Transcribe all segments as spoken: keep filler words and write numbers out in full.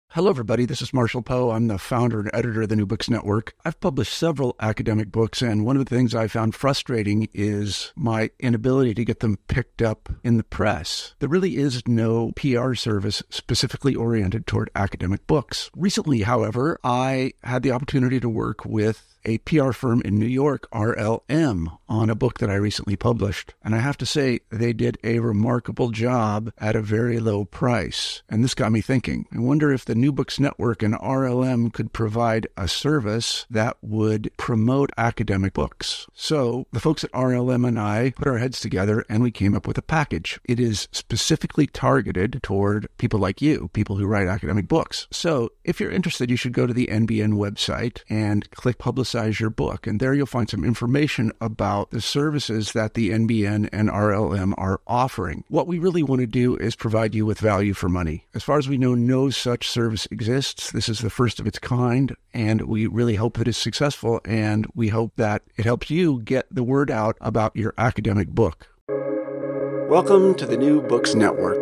Hello, everybody. This is Marshall Poe. I'm the founder and editor of the New Books Network. I've published several academic books, and one of the things I found frustrating is my inability to get them picked up in the press. There really is no P R service specifically oriented toward academic books. Recently, however, I had the opportunity to work with a P R firm in New York, R L M, on a book that I recently published. And I have to say, they did a remarkable job at a very low price. And this got me thinking. I wonder if the New Books Network and R L M could provide a service that would promote academic books. So the folks at R L M and I put our heads together and we came up with a package. It is specifically targeted toward people like you, people who write academic books. So if you're interested, you should go to the N B N website and click Publicize your book. And there you'll find some information about the services that the N B N and R L M are offering. What we really want to do is provide you with value for money. As far as we know, no such service exists. This is the first of its kind, and we really hope that it's successful, and we hope that it helps you get the word out about your academic book. Welcome to the New Books Network.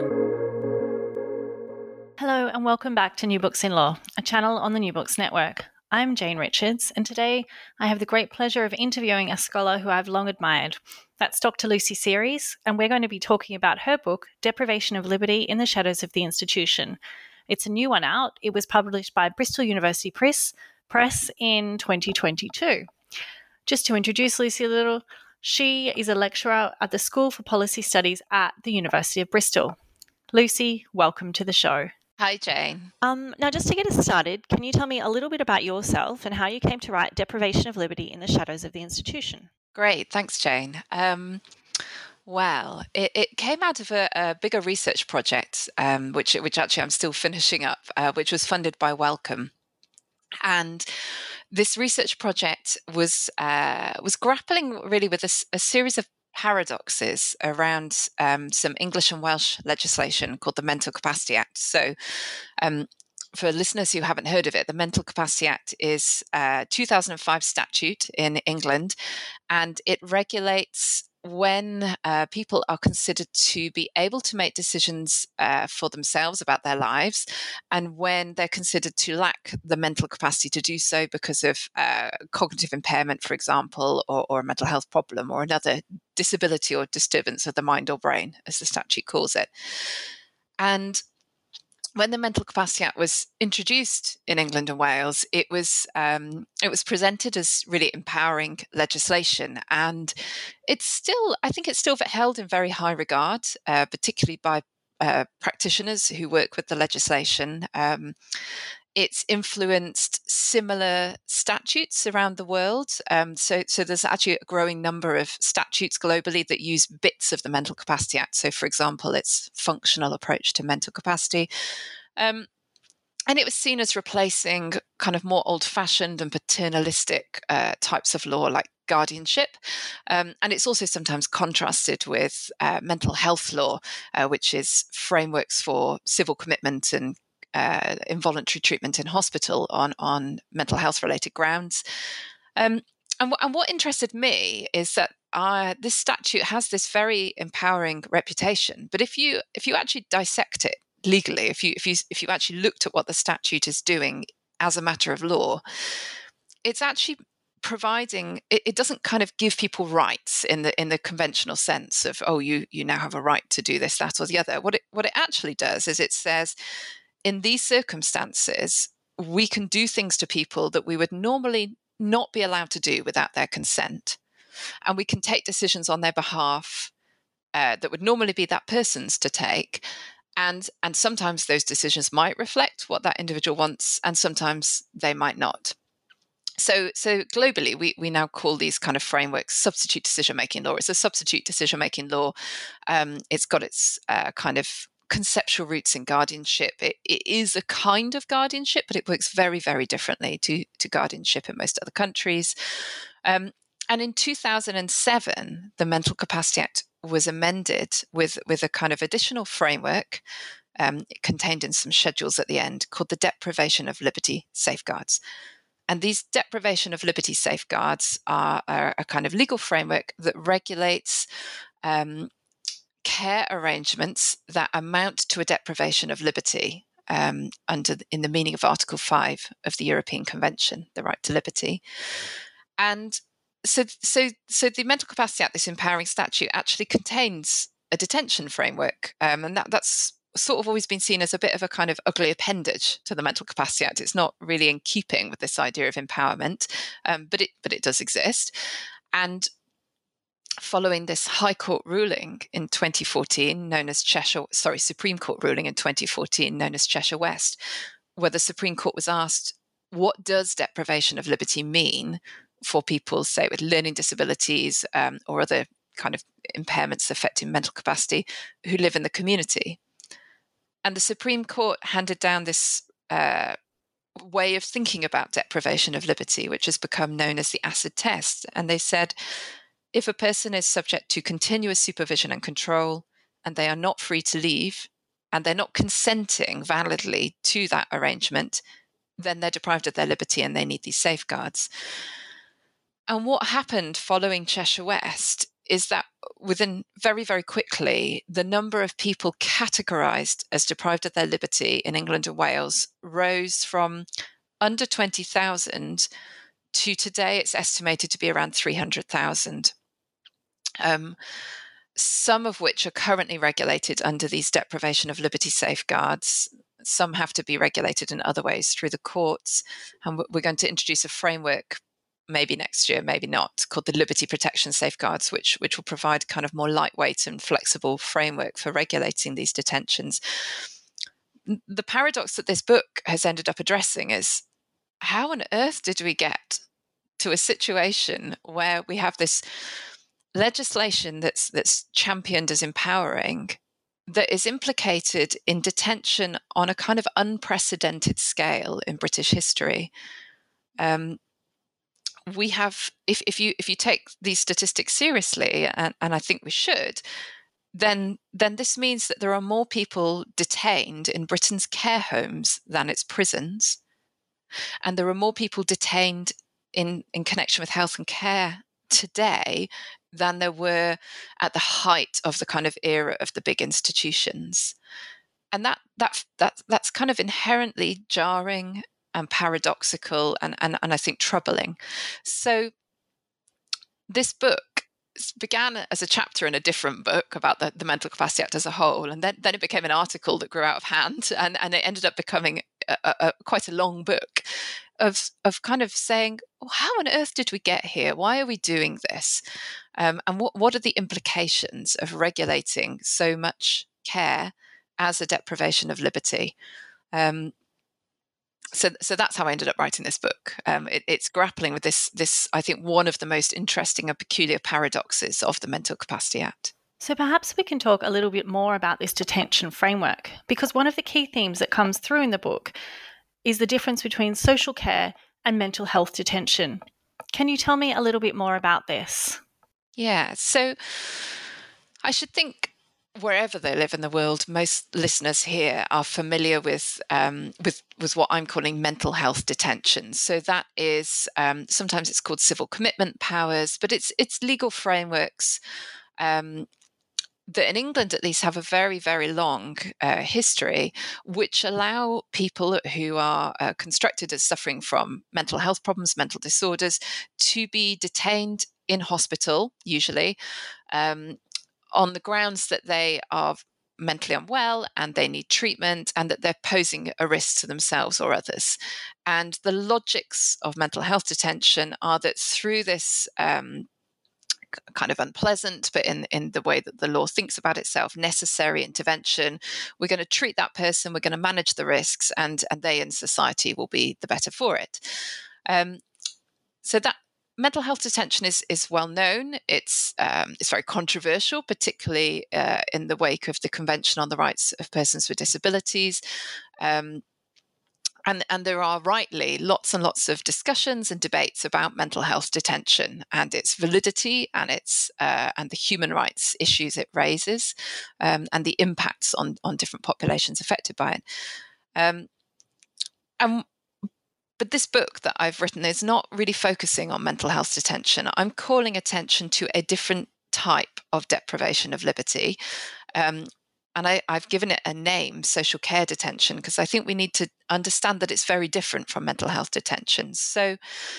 Hello, and welcome back to New Books in Law, a channel on the New Books Network. I'm Jane Richards, and today I have the great pleasure of interviewing a scholar who I've long admired. That's Doctor Lucy Series, and we're going to be talking about her book, Deprivation of Liberty in the Shadows of the Institution. It's a new one out. It was published by Bristol University Press, Press in twenty twenty-two. Just to introduce Lucy a little, she is a lecturer at the School for Policy Studies at the University of Bristol. Lucy, welcome to the show. Hi, Jane. Um, now, just to get us started, can you tell me a little bit about yourself and how you came to write Deprivation of Liberty in the Shadows of the Institution? Great. Thanks, Jane. Um, well, it, it came out of a, a bigger research project, um, which, which actually I'm still finishing up, uh, which was funded by Wellcome. And this research project was uh, was grappling really with a, a series of paradoxes around um, some English and Welsh legislation called the Mental Capacity Act. So um, for listeners who haven't heard of it, the Mental Capacity Act is a two thousand five statute in England, and it regulates when uh, people are considered to be able to make decisions uh, for themselves about their lives, and when they're considered to lack the mental capacity to do so because of uh, cognitive impairment, for example, or, or a mental health problem, or another disability or disturbance of the mind or brain, as the statute calls it. And when the Mental Capacity Act was introduced in England and Wales, it was um, it was presented as really empowering legislation, and it's still, I think, it's still held in very high regard, uh, particularly by uh, practitioners who work with the legislation. Um, it's influenced similar statutes around the world. Um, so, so there's actually a growing number of statutes globally that use bits of the Mental Capacity Act. So, for example, its functional approach to mental capacity. Um, and it was seen as replacing kind of more old-fashioned and paternalistic uh, types of law like guardianship. Um, and it's also sometimes contrasted with uh, mental health law, uh, which is frameworks for civil commitment and Uh, involuntary treatment in hospital on, on mental health related grounds. Um, and, w- and what interested me is that uh, this statute has this very empowering reputation. But if you if you actually dissect it legally, if you if you if you actually looked at what the statute is doing as a matter of law, it's actually providing it, it doesn't kind of give people rights in the in the conventional sense of, oh, you you now have a right to do this, that, or the other. What it what it actually does is it says, in these circumstances, we can do things to people that we would normally not be allowed to do without their consent. And we can take decisions on their behalf uh, that would normally be that person's to take. And, and sometimes those decisions might reflect what that individual wants, and sometimes they might not. So, so globally, we, we now call these kind of frameworks substitute decision-making law. It's a substitute decision-making law. Um, it's got its uh, kind of conceptual roots in guardianship. It, it is a kind of guardianship, but it works very, very differently to, to guardianship in most other countries. Um, and in two thousand seven, the Mental Capacity Act was amended with, with a kind of additional framework um, contained in some schedules at the end called the Deprivation of Liberty Safeguards. And these deprivation of liberty safeguards are, are a kind of legal framework that regulates um, care arrangements that amount to a deprivation of liberty. um, under in the meaning of Article five of the European Convention, the right to liberty. And so, so, so the Mental Capacity Act, this empowering statute, actually contains a detention framework, um, and that, that's sort of always been seen as a bit of a kind of ugly appendage to the Mental Capacity Act. It's not really in keeping with this idea of empowerment, um, but it but it does exist. And following this High Court ruling in twenty fourteen, known as Cheshire, sorry, Supreme Court ruling in twenty fourteen, known as Cheshire West, where the Supreme Court was asked, what does deprivation of liberty mean for people, say, with learning disabilities um, or other kind of impairments affecting mental capacity who live in the community? And the Supreme Court handed down this uh, way of thinking about deprivation of liberty, which has become known as the acid test. And they said, if a person is subject to continuous supervision and control, and they are not free to leave, and they're not consenting validly to that arrangement, then they're deprived of their liberty and they need these safeguards. And what happened following Cheshire West is that within very, very quickly, the number of people categorised as deprived of their liberty in England and Wales rose from under twenty thousand to today it's estimated to be around three hundred thousand, um, some of which are currently regulated under these deprivation of liberty safeguards. Some have to be regulated in other ways through the courts. And we're going to introduce a framework maybe next year, maybe not, called the Liberty Protection Safeguards, which which will provide kind of more lightweight and flexible framework for regulating these detentions. The paradox that this book has ended up addressing is, how on earth did we get to a situation where we have this legislation that's that's championed as empowering, that is implicated in detention on a kind of unprecedented scale in British history? Um, we have, if, if you if you take these statistics seriously, and, and I think we should, then then this means that there are more people detained in Britain's care homes than its prisons, and there are more people detained in, in connection with health and care today than there were at the height of the kind of era of the big institutions. And that that that that's kind of inherently jarring and paradoxical and, and, and I think troubling. So this book began as a chapter in a different book about the, the Mental Capacity Act as a whole, and then, then it became an article that grew out of hand, and, and it ended up becoming a, a, quite a long book of of kind of saying, well, how on earth did we get here? Why are we doing this? Um, and what, what are the implications of regulating so much care as a deprivation of liberty? Um, So, so that's how I ended up writing this book. Um, it, it's grappling with this, this, I think, one of the most interesting and peculiar paradoxes of the Mental Capacity Act. So perhaps we can talk a little bit more about this detention framework, because one of the key themes that comes through in the book is the difference between social care and mental health detention. Can you tell me a little bit more about this? Yeah, so I should think wherever they live in the world, most listeners here are familiar with um, with, with what I'm calling mental health detention. So that is, um, sometimes it's called civil commitment powers, but it's it's legal frameworks um, that in England at least have a very, very long uh, history, which allow people who are uh, constructed as suffering from mental health problems, mental disorders, to be detained in hospital, usually, um, on the grounds that they are mentally unwell and they need treatment and that they're posing a risk to themselves or others. And the logics of mental health detention are that through this um, kind of unpleasant, but in, in the way that the law thinks about itself, necessary intervention, we're going to treat that person, we're going to manage the risks, and, and they in society will be the better for it. Um, so that mental health detention is is well known. It's um, it's very controversial, particularly uh, in the wake of the Convention on the Rights of Persons with Disabilities. Um, and, and there are rightly lots and lots of discussions and debates about mental health detention and its validity and its uh, and the human rights issues it raises, um, and the impacts on, on different populations affected by it. Um, and But this book that I've written is not really focusing on mental health detention. I'm calling attention to a different type of deprivation of liberty. Um, and I, I've given it a name, social care detention, because I think we need to understand that it's very different from mental health detention. So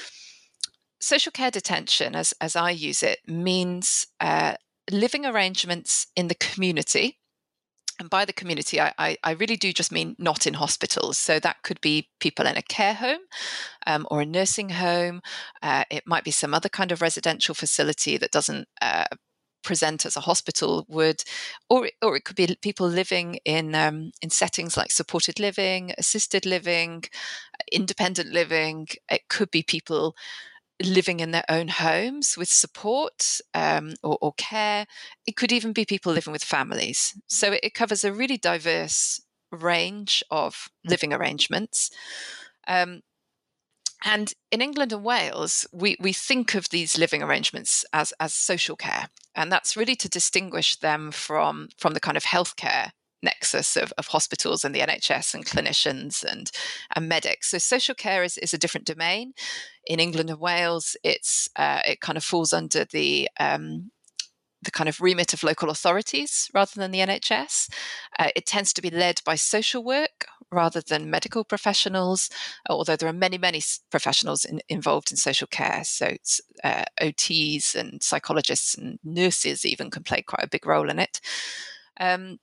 social care detention, as, as I use it, means uh, living arrangements in the community. And by the community, I, I, I really do just mean not in hospitals. So that could be people in a care home um, or a nursing home. Uh, it might be some other kind of residential facility that doesn't uh, present as a hospital would, or or it could be people living in um, in settings like supported living, assisted living, independent living. It could be people living in their own homes with support um, or, or care. It could even be people living with families. So it, it covers a really diverse range of living arrangements. Um, and in England and Wales, we, we think of these living arrangements as, as social care. And that's really to distinguish them from, from the kind of healthcare nexus of, of hospitals and the N H S and clinicians and, and medics. So social care is, is a different domain. In England and Wales, it's uh, it kind of falls under the um, the kind of remit of local authorities rather than the N H S. Uh, it tends to be led by social work rather than medical professionals, although there are many, many professionals in, involved in social care. So it's, uh, O Ts and psychologists and nurses even can play quite a big role in it. Um,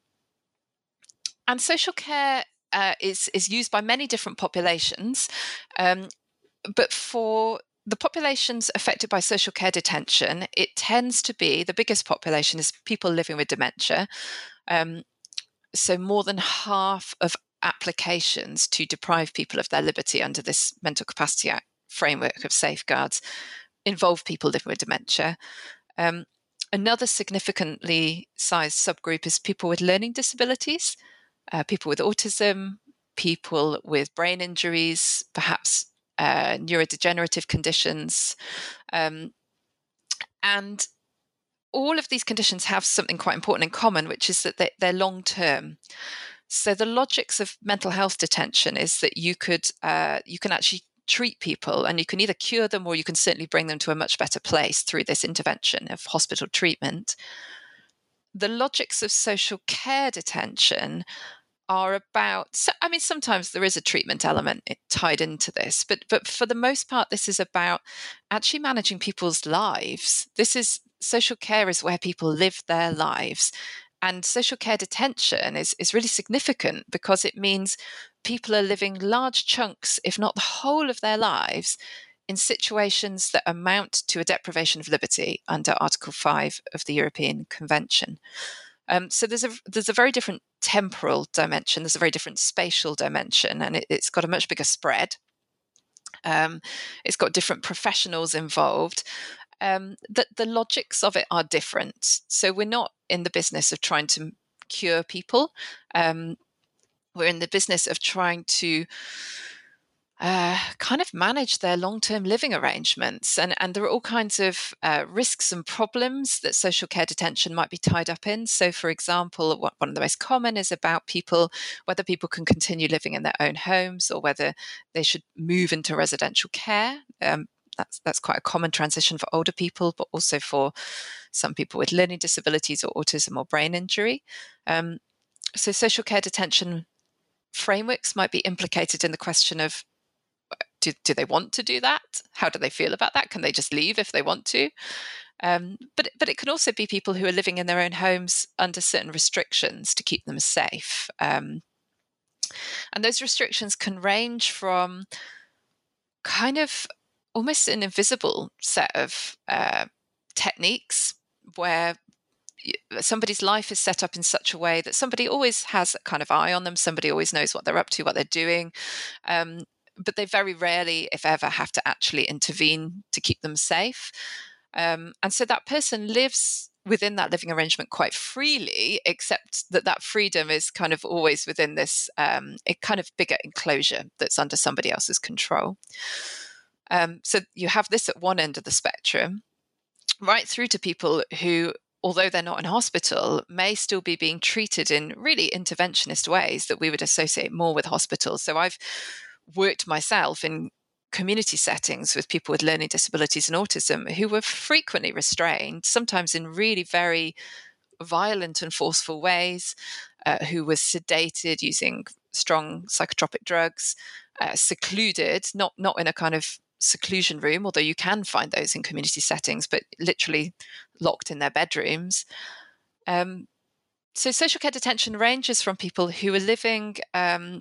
And social care uh, is is used by many different populations, um, but for the populations affected by social care detention, it tends to be the biggest population is people living with dementia. Um, so more than half of applications to deprive people of their liberty under this Mental Capacity Act framework of safeguards involve people living with dementia. Um, another significantly sized subgroup is people with learning disabilities. Uh, people with autism, people with brain injuries, perhaps uh, neurodegenerative conditions. Um, and all of these conditions have something quite important in common, which is that they, they're long-term. So the logics of mental health detention is that you could uh, you can actually treat people, and you can either cure them or you can certainly bring them to a much better place through this intervention of hospital treatment. The logics of social care detention are about, so, I mean, sometimes there is a treatment element tied into this, but but for the most part, this is about actually managing people's lives. This is, social care is where people live their lives. And social care detention is, is really significant because it means people are living large chunks, if not the whole of their lives, in situations that amount to a deprivation of liberty under Article five of the European Convention. Um, so there's a there's a very different temporal dimension, there's a very different spatial dimension, and it, it's got a much bigger spread. Um, it's got different professionals involved. Um, the, the logics of it are different. So we're not in the business of trying to cure people. Um, we're in the business of trying to Uh, kind of manage their long-term living arrangements. And, and there are all kinds of uh, risks and problems that social care detention might be tied up in. So, for example, one of the most common is about people, whether people can continue living in their own homes or whether they should move into residential care. Um, that's, that's quite a common transition for older people, but also for some people with learning disabilities or autism or brain injury. Um, so social care detention frameworks might be implicated in the question of, Do, do they want to do that? How do they feel about that? Can they just leave if they want to? Um, but, but it can also be people who are living in their own homes under certain restrictions to keep them safe. Um, and those restrictions can range from kind of almost an invisible set of uh, techniques where somebody's life is set up in such a way that somebody always has a kind of eye on them. Somebody always knows what they're up to, what they're doing. Um, but they very rarely, if ever, have to actually intervene to keep them safe. Um, and so that person lives within that living arrangement quite freely, except that that freedom is kind of always within this um, a kind of bigger enclosure that's under somebody else's control. Um, so you have this at one end of the spectrum, right through to people who, although they're not in hospital, may still be being treated in really interventionist ways that we would associate more with hospitals. So I've worked myself in community settings with people with learning disabilities and autism who were frequently restrained, sometimes in really very violent and forceful ways, uh, who was sedated using strong psychotropic drugs, uh, secluded, not not in a kind of seclusion room, although you can find those in community settings, but literally locked in their bedrooms. Um, so social care detention ranges from people who are living um,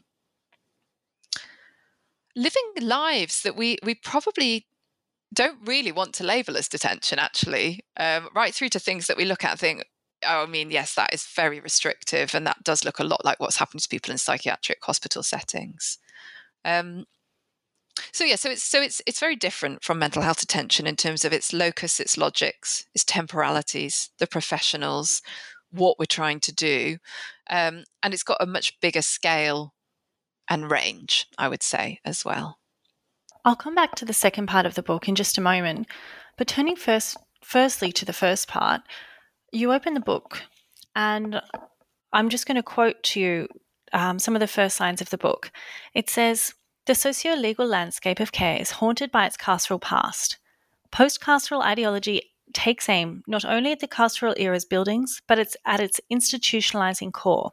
living lives that we we probably don't really want to label as detention, actually, um, right through to things that we look at and think, oh, I mean, yes, that is very restrictive, and that does look a lot like what's happening to people in psychiatric hospital settings. Um, so yeah, so it's so it's it's very different from mental health detention in terms of its locus, its logics, its temporalities, the professionals, what we're trying to do, um, and it's got a much bigger scale and range, I would say, as well. I'll come back to the second part of the book in just a moment, but turning first, firstly to the first part, you open the book, and I'm just going to quote to you um, some of the first lines of the book. It says, "The socio-legal landscape of care is haunted by its carceral past. Post-carceral ideology takes aim not only at the carceral era's buildings, but it's at its institutionalizing core."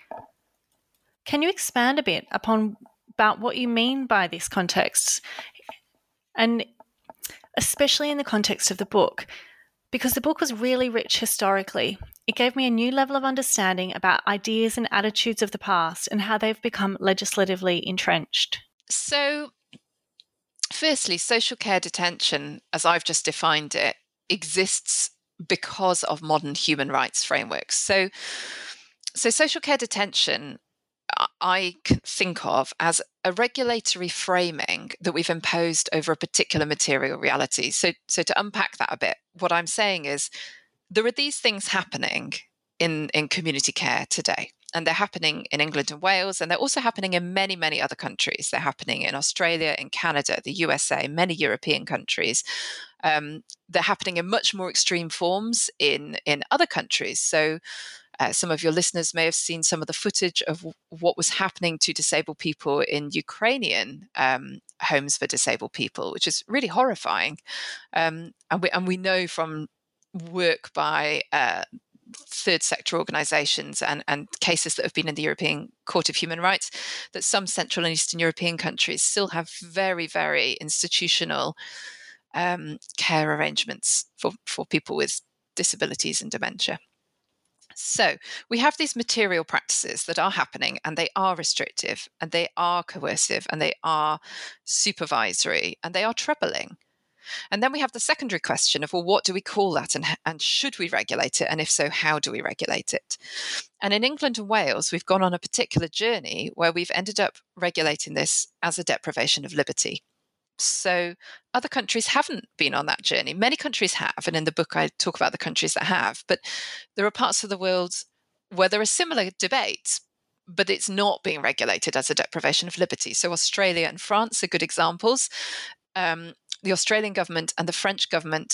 Can you expand a bit upon about what you mean by this context, and especially in the context of the book? Because the book was really rich historically. It gave me a new level of understanding about ideas and attitudes of the past and how they've become legislatively entrenched. So, firstly, social care detention, as I've just defined it, exists because of modern human rights frameworks. So, so social care detention, I can think of as a regulatory framing that we've imposed over a particular material reality. So, so to unpack that a bit, what I'm saying is there are these things happening in, in community care today, and they're happening in England and Wales, and they're also happening in many, many other countries. They're happening in Australia, in Canada, the U S A, many European countries. Um, they're happening in much more extreme forms in, in other countries. So Uh, some of your listeners may have seen some of the footage of w- what was happening to disabled people in Ukrainian um, homes for disabled people, which is really horrifying. Um, and, we, and we know from work by uh, third sector organisations and, and cases that have been in the European Court of Human Rights that some Central and Eastern European countries still have very, very institutional um, care arrangements for, for people with disabilities and dementia. So we have these material practices that are happening, and they are restrictive, and they are coercive, and they are supervisory, and they are troubling. And then we have the secondary question of, well, what do we call that, and, and should we regulate it? And if so, how do we regulate it? And in England and Wales, we've gone on a particular journey where we've ended up regulating this as a deprivation of liberty. So other countries haven't been on that journey. Many countries have, and in the book I talk about the countries that have, but there are parts of the world where there are similar debates, but it's not being regulated as a deprivation of liberty. So Australia and France are good examples. Um, the Australian government and the French government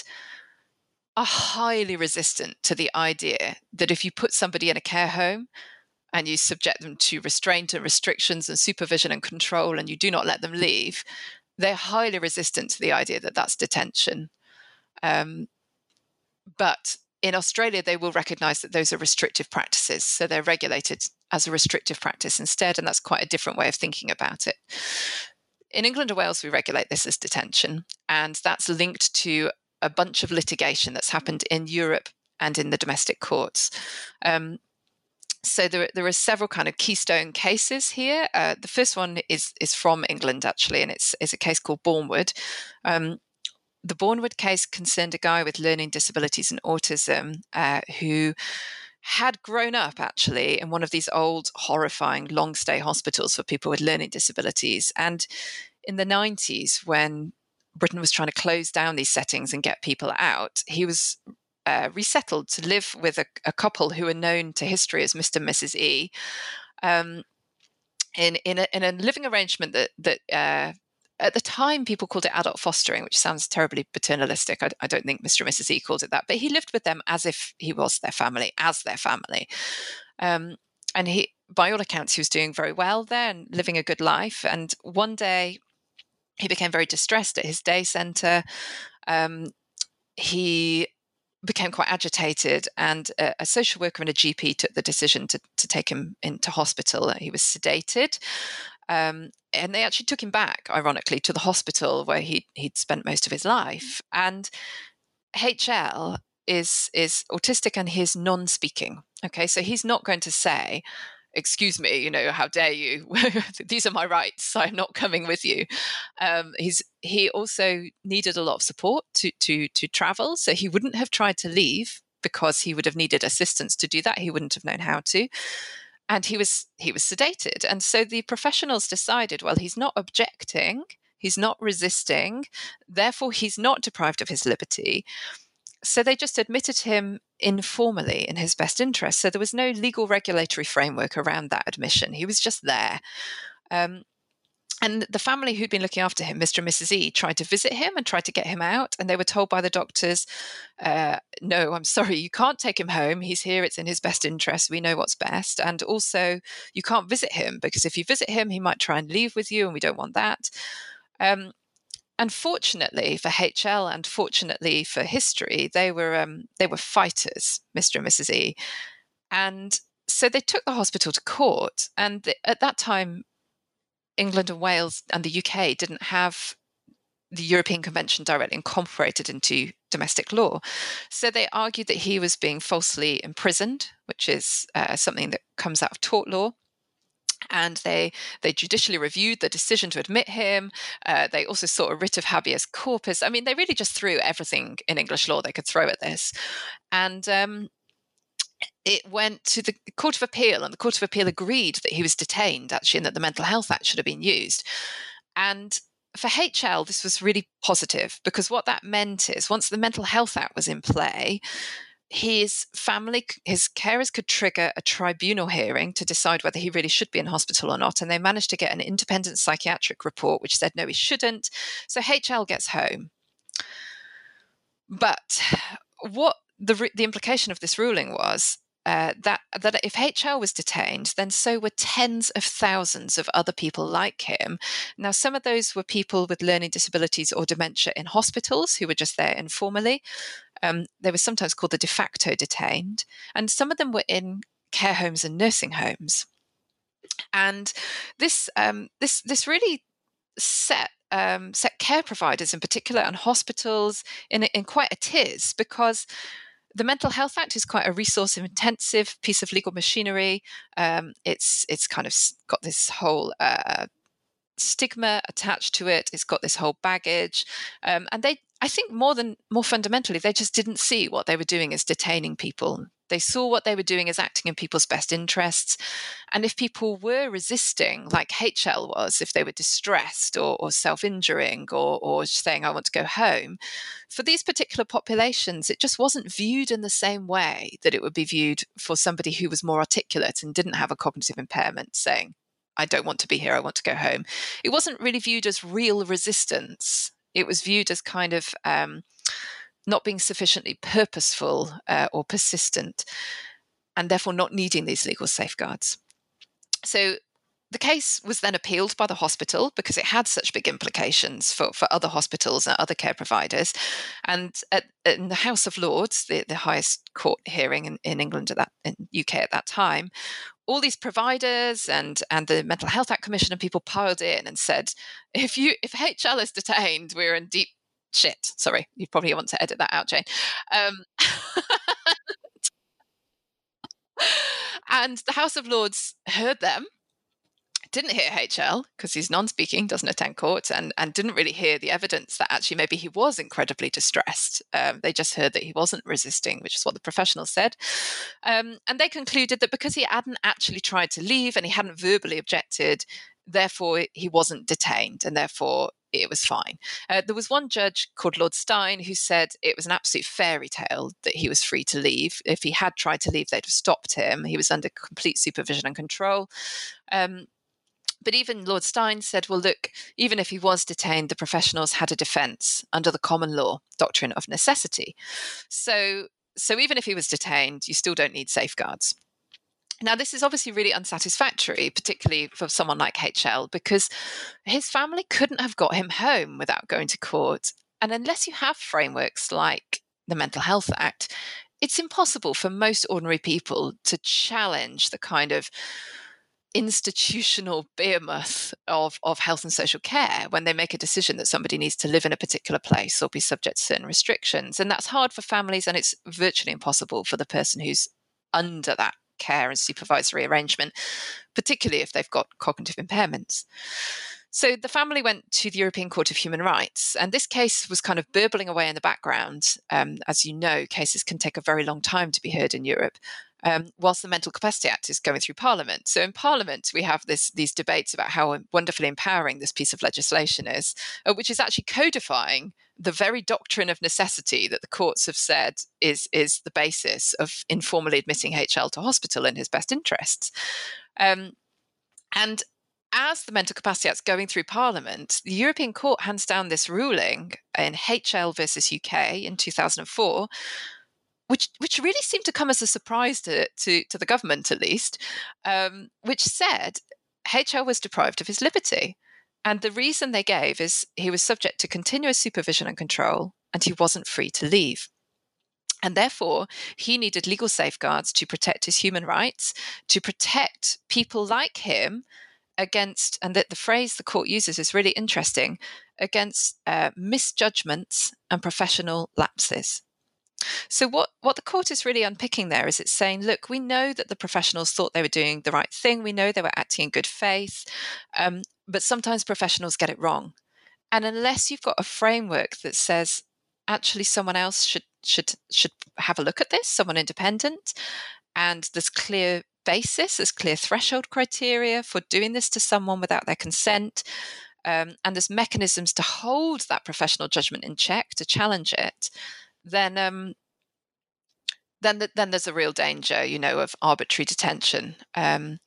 are highly resistant to the idea that if you put somebody in a care home and you subject them to restraint and restrictions and supervision and control, and you do not let them leave, they're highly resistant to the idea that that's detention. Um, but in Australia, they will recognise that those are restrictive practices. So they're regulated as a restrictive practice instead, and that's quite a different way of thinking about it. In England and Wales, we regulate this as detention, and that's linked to a bunch of litigation that's happened in Europe and in the domestic courts. Um, So there, there are several kind of keystone cases here. Uh, the first one is is from England, actually, and it's, it's a case called Bournewood. Um, the Bournewood case concerned a guy with learning disabilities and autism uh, who had grown up, actually, in one of these old, horrifying, long-stay hospitals for people with learning disabilities. And in the nineties, when Britain was trying to close down these settings and get people out, he was Uh, resettled to live with a, a couple who are known to history as Mister and Missus E, um, in in a, in a living arrangement that that uh, at the time people called it adult fostering, which sounds terribly paternalistic. I, I don't think Mister and Missus E called it that, but he lived with them as if he was their family, as their family, um, and he, by all accounts, he was doing very well there and living a good life. And one day, he became very distressed at his day centre. Um, he became quite agitated, and a, a social worker and a G P took the decision to, to take him into hospital. He was sedated, um, and they actually took him back, ironically, to the hospital where he he'd spent most of his life. And H L is is autistic, and he's non-speaking. Okay, so he's not going to say, excuse me, you know, how dare you? These are my rights. I'm not coming with you. Um, he's he also needed a lot of support to to to travel, so he wouldn't have tried to leave because he would have needed assistance to do that. He wouldn't have known how to, and he was he was sedated. And so the professionals decided, well, he's not objecting, he's not resisting, therefore he's not deprived of his liberty. So they just admitted him informally in his best interest. So there was no legal regulatory framework around that admission. He was just there. Um, and the family who'd been looking after him, Mister and Missus E, tried to visit him and tried to get him out. And they were told by the doctors, uh, no, I'm sorry, you can't take him home. He's here. It's in his best interest. We know what's best. And also, you can't visit him, because if you visit him, he might try and leave with you, and we don't want that. Um, Unfortunately for H L, and fortunately for history, they were um, they were fighters, Mister and Missus E, and so they took the hospital to court. And the, at that time, England and Wales and the U K didn't have the European Convention directly incorporated into domestic law, so they argued that he was being falsely imprisoned, which is uh, something that comes out of tort law. And they they judicially reviewed the decision to admit him. Uh, they also sought a writ of habeas corpus. I mean, they really just threw everything in English law they could throw at this. And um, it went to the Court of Appeal, and the Court of Appeal agreed that he was detained, actually, and that the Mental Health Act should have been used. And for H L, this was really positive, because what that meant is, once the Mental Health Act was in play, his family, his carers could trigger a tribunal hearing to decide whether he really should be in hospital or not. And they managed to get an independent psychiatric report which said, no, he shouldn't. So H L gets home. But what the, the implication of this ruling was, uh, that, that if H L was detained, then so were tens of thousands of other people like him. Now, some of those were people with learning disabilities or dementia in hospitals who were just there informally. Um, they were sometimes called the de facto detained, and some of them were in care homes and nursing homes. And this um, this this really set um, set care providers in particular, and hospitals in in quite a tiz, because the Mental Health Act is quite a resource-intensive piece of legal machinery. Um, it's it's kind of got this whole uh, stigma attached to it. It's got this whole baggage, um, and they, I think, more than more fundamentally, they just didn't see what they were doing as detaining people. They saw what they were doing as acting in people's best interests, and if people were resisting, like H L was, if they were distressed or, or self-injuring or, or saying, "I want to go home," for these particular populations, it just wasn't viewed in the same way that it would be viewed for somebody who was more articulate and didn't have a cognitive impairment, saying, I don't want to be here, I want to go home. It wasn't really viewed as real resistance. It was viewed as kind of um, not being sufficiently purposeful uh, or persistent, and therefore not needing these legal safeguards. So the case was then appealed by the hospital, because it had such big implications for, for other hospitals and other care providers. And at, in the House of Lords, the, the highest court hearing in, in England at that, in U K at that time, all these providers and, and the Mental Health Act Commission and people piled in and said, if you if H L is detained, we're in deep shit. Sorry, you probably want to edit that out, Jane. Um, and the House of Lords heard them, didn't hear H L because he's non-speaking, doesn't attend court, and, and didn't really hear the evidence that actually maybe he was incredibly distressed. Um, they just heard that he wasn't resisting, which is what the professionals said. Um, and they concluded that because he hadn't actually tried to leave and he hadn't verbally objected, therefore he wasn't detained, and therefore it was fine. Uh, there was one judge called Lord Stein who said it was an absolute fairy tale that he was free to leave. If he had tried to leave, they'd have stopped him. He was under complete supervision and control. Um, But even Lord Stein said, well, look, even if he was detained, the professionals had a defence under the common law doctrine of necessity. So, so even if he was detained, you still don't need safeguards. Now, this is obviously really unsatisfactory, particularly for someone like H L, because his family couldn't have got him home without going to court. And unless you have frameworks like the Mental Health Act, it's impossible for most ordinary people to challenge the kind of institutional behemoth of, of health and social care when they make a decision that somebody needs to live in a particular place or be subject to certain restrictions. And that's hard for families, and it's virtually impossible for the person who's under that care and supervisory arrangement, particularly if they've got cognitive impairments. So the family went to the European Court of Human Rights, and this case was kind of burbling away in the background. Um, as you know, cases can take a very long time to be heard in Europe, um, whilst the Mental Capacity Act is going through Parliament. So in Parliament, we have this, these debates about how wonderfully empowering this piece of legislation is, uh, which is actually codifying the very doctrine of necessity that the courts have said is, is the basis of informally admitting H L to hospital in his best interests. Um, and as the Mental Capacity Act is going through Parliament, the European Court hands down this ruling in H L versus U K in two thousand four, which which really seemed to come as a surprise to, to, to the government, at least, um, which said H L was deprived of his liberty. And the reason they gave is he was subject to continuous supervision and control, and he wasn't free to leave. And therefore, he needed legal safeguards to protect his human rights, to protect people like him against, and that the phrase the court uses is really interesting, against uh, misjudgments and professional lapses. So what, what the court is really unpicking there is it's saying, look, we know that the professionals thought they were doing the right thing. We know they were acting in good faith, um, but sometimes professionals get it wrong. And unless you've got a framework that says, actually, someone else should should should have a look at this, someone independent, and there's clear basis, there's clear threshold criteria for doing this to someone without their consent, um, and there's mechanisms to hold that professional judgment in check, to challenge it, then um, then the, then there's a real danger, you know, of arbitrary detention. Um,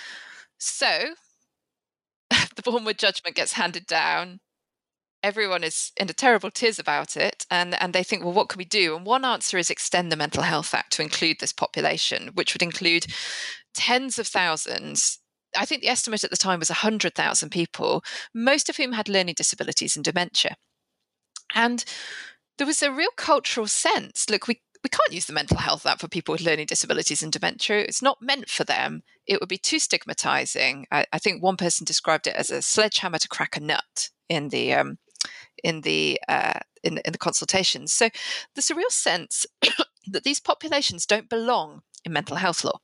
so the Bournemouth judgment gets handed down. Everyone is in a terrible tears about it, and, and they think, well, what can we do? And one answer is extend the Mental Health Act to include this population, which would include tens of thousands. I think the estimate at the time was one hundred thousand people, most of whom had learning disabilities and dementia. And there was a real cultural sense, look, we, we can't use the Mental Health Act for people with learning disabilities and dementia. It's not meant for them. It would be too stigmatizing. I, I think one person described it as a sledgehammer to crack a nut in the um, in the uh, in, in the consultations. So there's a real sense that these populations don't belong in mental health law.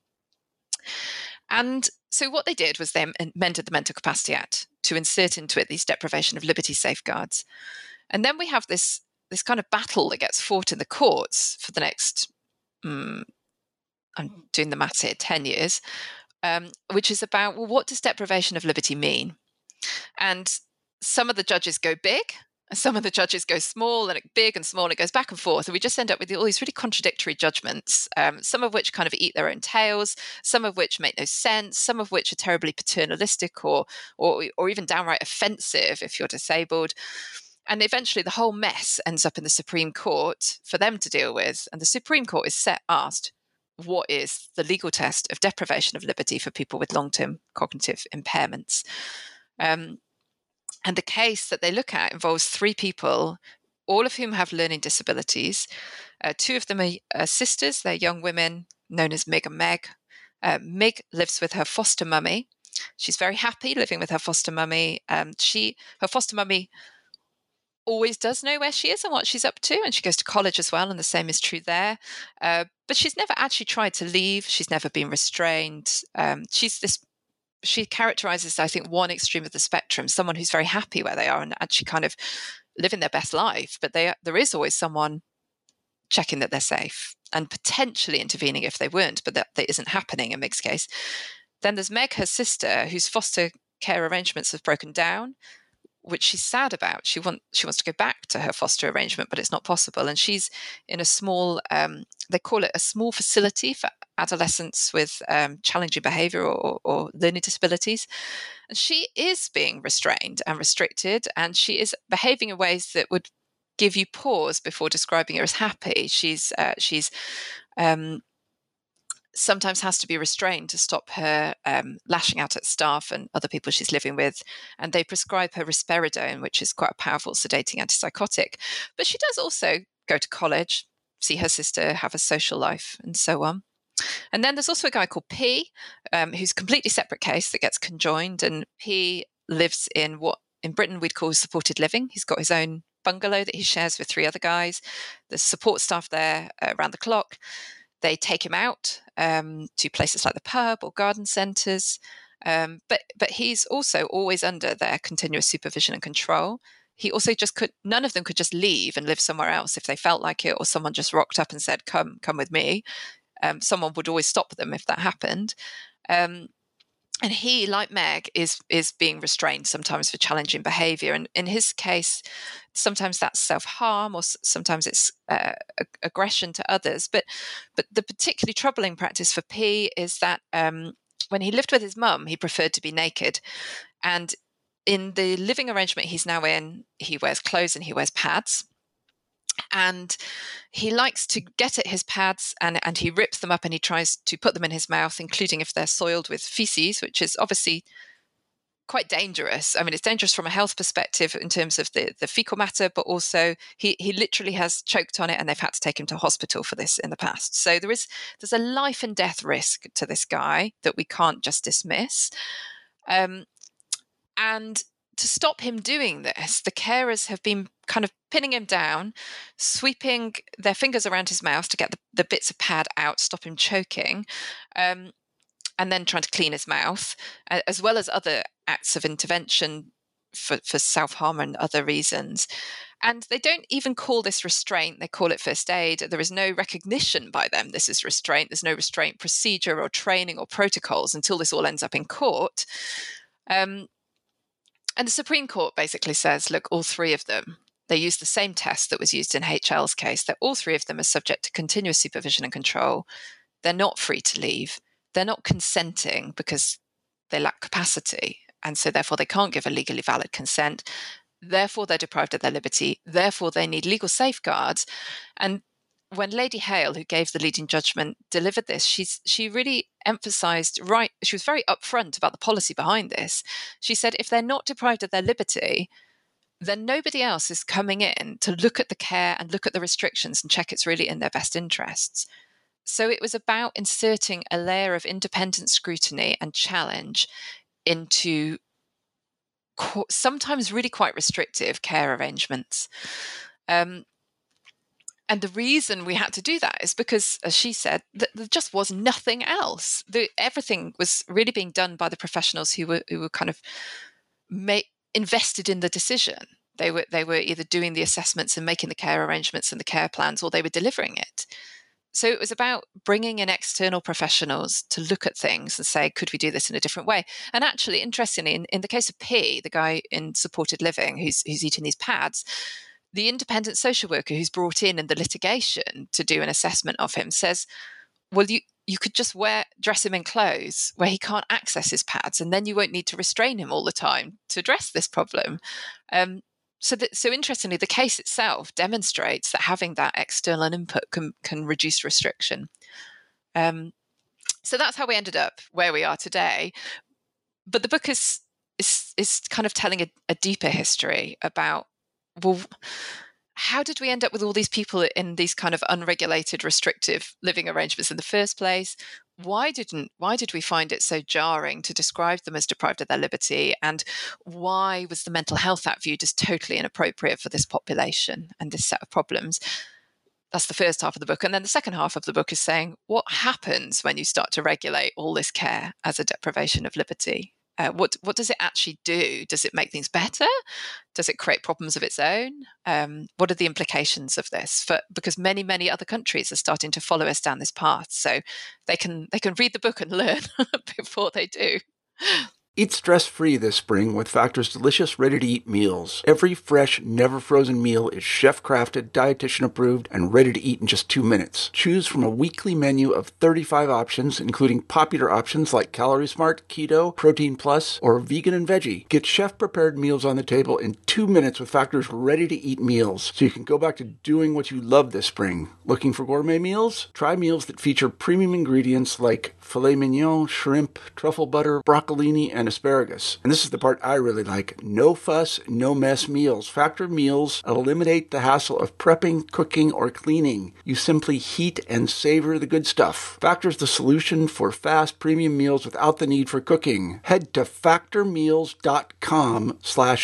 And so what they did was they amended the Mental Capacity Act to insert into it these deprivation of liberty safeguards. And then we have this this kind of battle that gets fought in the courts for the next, um, I'm doing the maths here, ten years, um, which is about, well, what does deprivation of liberty mean? And some of the judges go big, and some of the judges go small, and it big and small, and it goes back and forth. And we just end up with all these really contradictory judgments, um, some of which kind of eat their own tails, some of which make no sense, some of which are terribly paternalistic or, or, or even downright offensive if you're disabled. And eventually the whole mess ends up in the Supreme Court for them to deal with. And the Supreme Court is set asked, what is the legal test of deprivation of liberty for people with long-term cognitive impairments? Um, and the case that they look at involves three people, all of whom have learning disabilities. Uh, two of them are uh, sisters. They're young women known as Mig and Meg. Uh, Mig lives with her foster mummy. She's very happy living with her foster mummy. Um, she, her foster mummy always does know where she is and what she's up to, and she goes to college as well, and the same is true there. Uh, but she's never actually tried to leave. She's never been restrained. Um, she's this. She characterizes, I think, one extreme of the spectrum, someone who's very happy where they are and actually kind of living their best life, but they, there is always someone checking that they're safe and potentially intervening if they weren't, but that, that isn't happening in Meg's case. Then there's Meg, her sister, whose foster care arrangements have broken down, which she's sad about. She want, she wants to go back to her foster arrangement, but it's not possible. And she's in a small, um, they call it a small facility for adolescents with um, challenging behaviour or, or learning disabilities. And she is being restrained and restricted, and she is behaving in ways that would give you pause before describing her as happy. She's uh, she's um, sometimes has to be restrained to stop her um, lashing out at staff and other people she's living with. And they prescribe her risperidone, which is quite a powerful sedating antipsychotic. But she does also go to college. see her sister, have a social life, and so on. And then there's also a guy called P, um, who's a completely separate case that gets conjoined. And P lives in what in Britain we'd call supported living. He's got his own bungalow that he shares with three other guys. There's support staff there uh, around the clock. They take him out um, to places like the pub or garden centres. Um, but but he's also always under their continuous supervision and control. He also just could, none of them could just leave and live somewhere else if they felt like it, or someone just rocked up and said, come, come with me. Um, someone would always stop them if that happened. Um, and he, like Meg, is is being restrained sometimes for challenging behaviour. And in his case, sometimes that's self-harm, or s- sometimes it's uh, ag- aggression to others. But but the particularly troubling practice for P is that um, when he lived with his mum, he preferred to be naked. And in the living arrangement he's now in, he wears clothes and he wears pads. And he likes to get at his pads and, and he rips them up and he tries to put them in his mouth, including if they're soiled with feces, which is obviously quite dangerous. I mean, it's dangerous from a health perspective in terms of the, the fecal matter, but also he, he literally has choked on it and they've had to take him to hospital for this in the past. So there is there's a life and death risk to this guy that we can't just dismiss. Um, and to stop him doing this, the carers have been kind of pinning him down, sweeping their fingers around his mouth to get the, the bits of pad out, stop him choking, um, and then trying to clean his mouth, uh, as well as other acts of intervention for, for self-harm and other reasons. And they don't even call this restraint, they call it first aid. There is no recognition by them this is restraint. There's no restraint procedure or training or protocols until this all ends up in court. Um, And the Supreme Court basically says, look, all three of them, they use the same test that was used in H L's case, that all three of them are subject to continuous supervision and control. They're not free to leave. They're not consenting because they lack capacity. And so therefore they can't give a legally valid consent. Therefore they're deprived of their liberty. Therefore they need legal safeguards. And when Lady Hale, who gave the leading judgment, delivered this, she's she really emphasised, right, she was very upfront about the policy behind this. She said, if they're not deprived of their liberty, then nobody else is coming in to look at the care and look at the restrictions and check it's really in their best interests. So it was about inserting a layer of independent scrutiny and challenge into co- sometimes really quite restrictive care arrangements. Um, And the reason we had to do that is because, as she said, th- there just was nothing else. The, everything was really being done by the professionals who were who were kind of ma- invested in the decision. They were they were either doing the assessments and making the care arrangements and the care plans, or they were delivering it. So it was about bringing in external professionals to look at things and say, could we do this in a different way? And actually, interestingly, in, in the case of P, the guy in supported living who's who's eating these pads, the independent social worker who's brought in in the litigation to do an assessment of him says, well, you, you could just wear dress him in clothes where he can't access his pads, and then you won't need to restrain him all the time to address this problem. Um, so, that, so interestingly, the case itself demonstrates that having that external input can, can reduce restriction. Um, so that's how we ended up where we are today. But the book is is, is kind of telling a, a deeper history about, well, how did we end up with all these people in these kind of unregulated, restrictive living arrangements in the first place? Why didn't why did we find it so jarring to describe them as deprived of their liberty? And why was the Mental Health Act viewed as totally inappropriate for this population and this set of problems? That's the first half of the book. And then the second half of the book is saying, what happens when you start to regulate all this care as a deprivation of liberty? Uh, what what does it actually do? Does it make things better? Does it create problems of its own? Um, what are the implications of this? For, because many, many other countries are starting to follow us down this path. So they can they can read the book and learn before they do. Eat stress-free this spring with Factor's delicious, ready-to-eat meals. Every fresh, never-frozen meal is chef-crafted, dietitian-approved, and ready to eat in just two minutes. Choose from a weekly menu of thirty-five options, including popular options like Calorie Smart, Keto, Protein Plus, or Vegan and Veggie. Get chef-prepared meals on the table in two minutes with Factor's ready-to-eat meals, so you can go back to doing what you love this spring. Looking for gourmet meals? Try meals that feature premium ingredients like filet mignon, shrimp, truffle butter, broccolini, and asparagus. And this is the part I really like. No fuss, no mess meals. Factor meals eliminate the hassle of prepping, cooking, or cleaning. You simply heat and savor the good stuff. Factor's the solution for fast premium meals without the need for cooking. Head to factormeals.com slash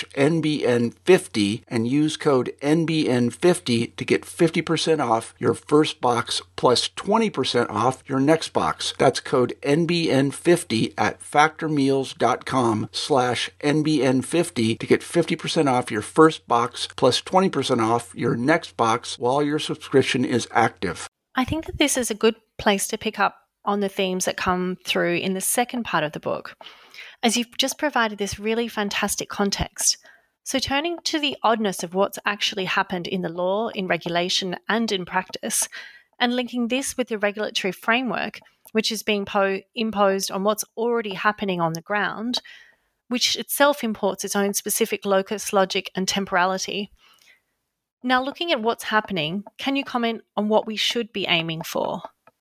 NBN50 and use code N B N fifty to get fifty percent off your first box plus twenty percent off your next box. That's code N B N fifty at factormeals.com slash NBN50 to get fifty percent off your first box plus twenty percent off your next box while your subscription is active. I think that this is a good place to pick up on the themes that come through in the second part of the book, as you've just provided this really fantastic context. So turning to the oddness of what's actually happened in the law, in regulation, and in practice, and linking this with the regulatory framework, which is being po- imposed on what's already happening on the ground, which itself imports its own specific locus, logic, and temporality. Now, looking at what's happening, can you comment on what we should be aiming for?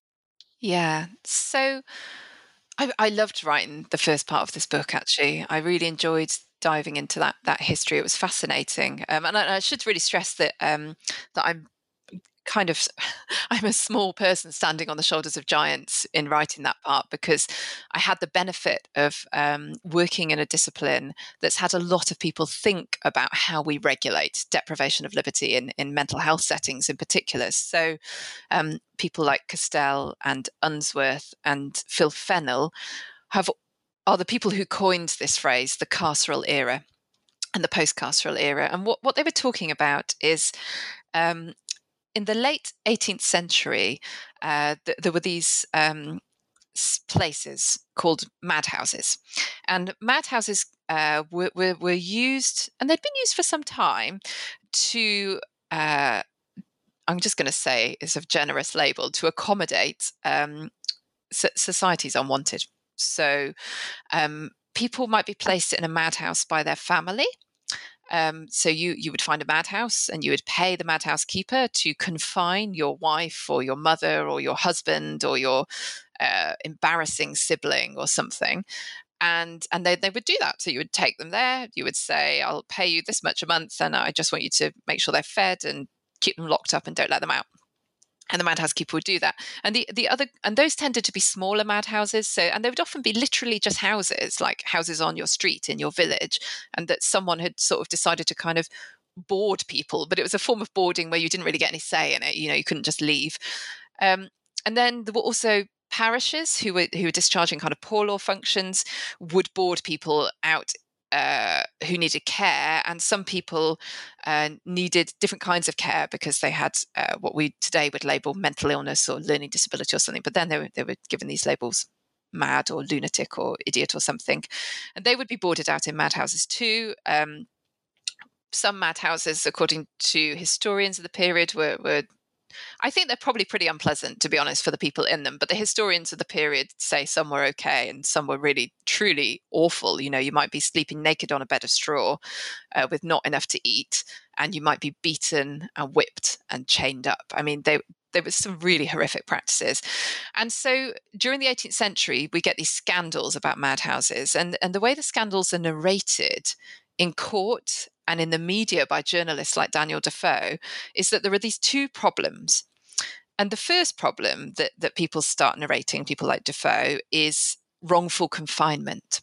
Yeah, so I, I loved writing the first part of this book, actually. I really enjoyed diving into that that history. It was fascinating. Um, and I, I should really stress that um, that I'm kind of, I'm a small person standing on the shoulders of giants in writing that part, because I had the benefit of um, working in a discipline that's had a lot of people think about how we regulate deprivation of liberty in, in mental health settings in particular. So um, people like Castell and Unsworth and Phil Fennell have are the people who coined this phrase, the carceral era and the post-carceral era. And what, what they were talking about is um, in the late eighteenth century, uh, th- there were these um, places called madhouses. And madhouses uh, were, were, were used, and they'd been used for some time, to, uh, I'm just going to say, it's a generous label, to accommodate um, so- society's unwanted. So um, people might be placed in a madhouse by their family. Um, so you you would find a madhouse and you would pay the madhouse keeper to confine your wife or your mother or your husband or your uh, embarrassing sibling or something. And and they, they would do that. So you would take them there. You would say, I'll pay you this much a month and I just want you to make sure they're fed and keep them locked up and don't let them out. And the madhouse keeper would do that. And the, the other, and those tended to be smaller madhouses. So, and they would often be literally just houses, like houses on your street in your village, and that someone had sort of decided to kind of board people, but it was a form of boarding where you didn't really get any say in it. You know, you couldn't just leave. Um, and then there were also parishes who were, who were discharging kind of poor law functions, would board people out Uh, who needed care, and some people uh, needed different kinds of care because they had uh, what we today would label mental illness or learning disability or something. But then they were, they were given these labels, mad or lunatic or idiot or something, and they would be boarded out in madhouses too. Um, some madhouses, according to historians of the period, were, were I think they're probably pretty unpleasant, to be honest, for the people in them. But the historians of the period say some were okay and some were really, truly awful. You know, you might be sleeping naked on a bed of straw uh, with not enough to eat, and you might be beaten and whipped and chained up. I mean, they, there were some really horrific practices. And so during the eighteenth century, we get these scandals about madhouses. And, and the way the scandals are narrated in court and in the media by journalists like Daniel Defoe is that there are these two problems. And the first problem that, that people start narrating, people like Defoe, is wrongful confinement.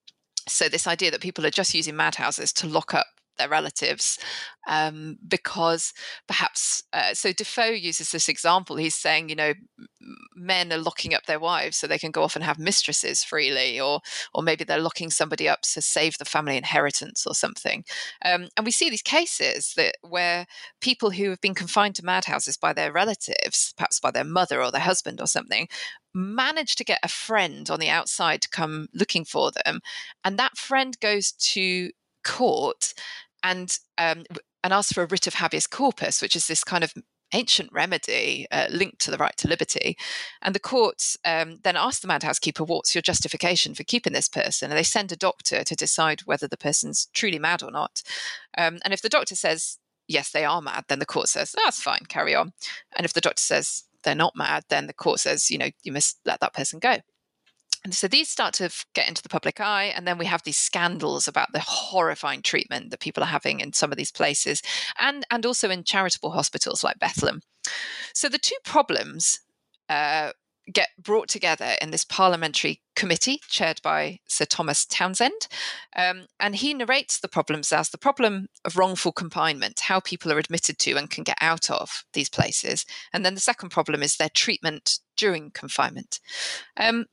So this idea that people are just using madhouses to lock up their relatives um, because perhaps, uh, so Defoe uses this example. He's saying, you know, men are locking up their wives so they can go off and have mistresses freely, or or maybe they're locking somebody up to save the family inheritance or something. Um, and we see these cases that where people who have been confined to madhouses by their relatives, perhaps by their mother or their husband or something, manage to get a friend on the outside to come looking for them. And that friend goes to court and um, and asks for a writ of habeas corpus, which is this kind of ancient remedy uh, linked to the right to liberty. And the courts um, then ask the madhouse keeper, what's your justification for keeping this person? And they send a doctor to decide whether the person's truly mad or not. Um, and if the doctor says, yes, they are mad, then the court says, that's fine, carry on. And if the doctor says they're not mad, then the court says, you know, you must let that person go. And so these start to get into the public eye, and then we have these scandals about the horrifying treatment that people are having in some of these places, and, and also in charitable hospitals like Bethlehem. So the two problems uh, get brought together in this parliamentary committee chaired by Sir Thomas Townsend. Um, and he narrates the problems as the problem of wrongful confinement, how people are admitted to and can get out of these places. And then the second problem is their treatment during confinement. Um,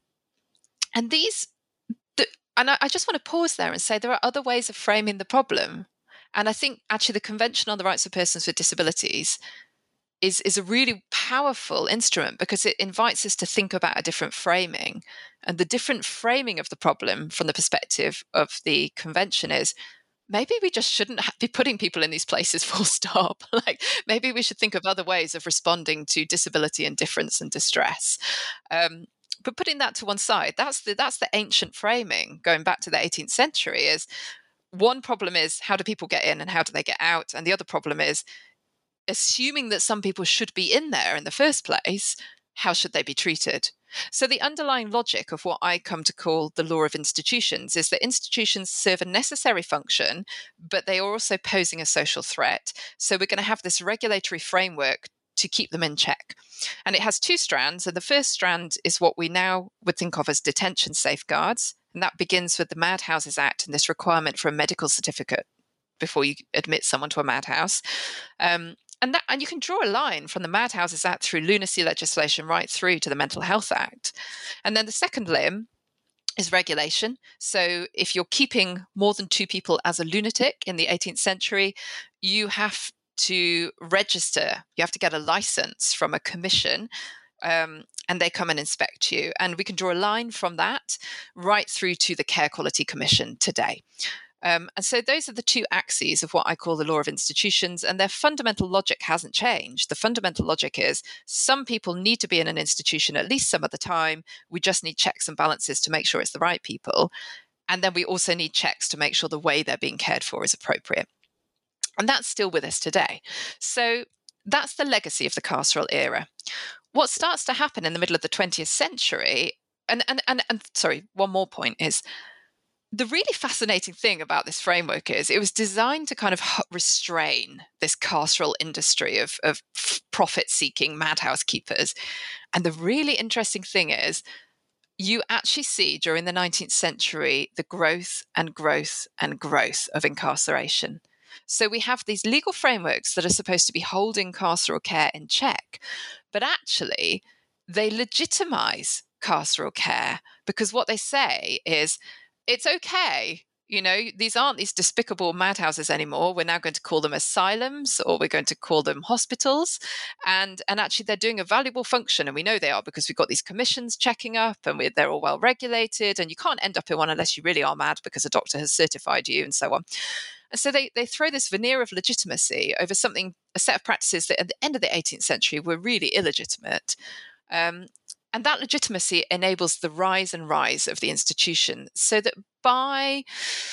and these, the, and I, I just want to pause there and say there are other ways of framing the problem. And I think actually the Convention on the Rights of Persons with Disabilities is, is a really powerful instrument because it invites us to think about a different framing. And the different framing of the problem from the perspective of the Convention is, maybe we just shouldn't be putting people in these places full stop. Like maybe we should think of other ways of responding to disability and difference and distress. Um, but putting that to one side, that's the, that's the ancient framing going back to the eighteenth century is one problem is how do people get in and how do they get out? And the other problem is assuming that some people should be in there in the first place, how should they be treated? So the underlying logic of what I come to call the law of institutions is that institutions serve a necessary function, but they are also posing a social threat. So we're going to have this regulatory framework to keep them in check. And it has two strands. And the first strand is what we now would think of as detention safeguards. And that begins with the Madhouses Act and this requirement for a medical certificate before you admit someone to a madhouse. Um, And that, and you can draw a line from the Madhouses Act through lunacy legislation right through to the Mental Health Act. And then the second limb is regulation. So if you're keeping more than two people as a lunatic in the eighteenth century, you have to register. You have to get a license from a commission, um, and they come and inspect you. And we can draw a line from that right through to the Care Quality Commission today. Um, and so those are the two axes of what I call the law of institutions, and their fundamental logic hasn't changed. The fundamental logic is some people need to be in an institution at least some of the time. We just need checks and balances to make sure it's the right people. And then we also need checks to make sure the way they're being cared for is appropriate. And that's still with us today. So that's the legacy of the carceral era. What starts to happen in the middle of the twentieth century, and, and, and, and sorry, one more point is, the really fascinating thing about this framework is it was designed to kind of restrain this carceral industry of, of profit-seeking madhouse keepers. And the really interesting thing is you actually see during the nineteenth century the growth and growth and growth of incarceration. So we have these legal frameworks that are supposed to be holding carceral care in check, but actually they legitimize carceral care because what they say is, it's okay. You know, these aren't these despicable madhouses anymore. We're now going to call them asylums, or we're going to call them hospitals. And, and actually, they're doing a valuable function. And we know they are because we've got these commissions checking up and we, they're all well regulated. And you can't end up in one unless you really are mad because a doctor has certified you and so on. And so they, they throw this veneer of legitimacy over something, a set of practices that at the end of the eighteenth century were really illegitimate. Um, And that legitimacy enables the rise and rise of the institution so that by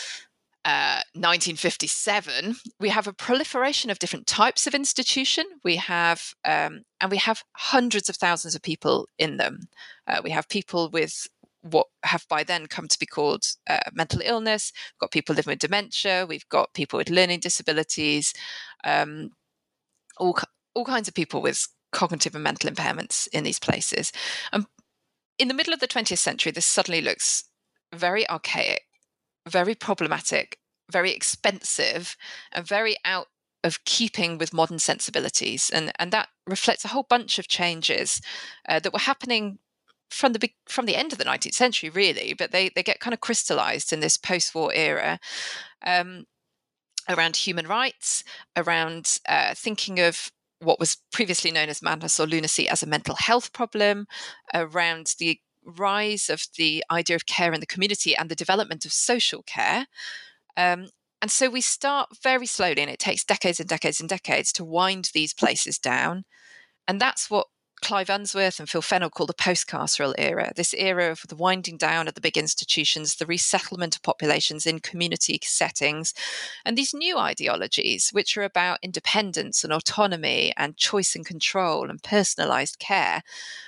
uh, nineteen fifty-seven, we have a proliferation of different types of institution. We have, um, and we have hundreds of thousands of people in them. Uh, we have people with what have by then come to be called uh, mental illness. We've got people living with dementia. We've got people with learning disabilities, um, all, all kinds of people with cognitive and mental impairments in these places. And in the middle of the twentieth century, this suddenly looks very archaic, very problematic, very expensive, and very out of keeping with modern sensibilities. And, and that reflects a whole bunch of changes uh, that were happening from the from the end of the nineteenth century, really, but they, they get kind of crystallized in this post-war era um, around human rights, around uh, thinking of what was previously known as madness or lunacy as a mental health problem, around the rise of the idea of care in the community and the development of social care. Um, and so we start very slowly, and it takes decades and decades and decades to wind these places down. And that's what Clive Unsworth and Phil Fennell call the post-carceral era, this era of the winding down of the big institutions, the resettlement of populations in community settings, and these new ideologies, which are about independence and autonomy and choice and control and personalised care,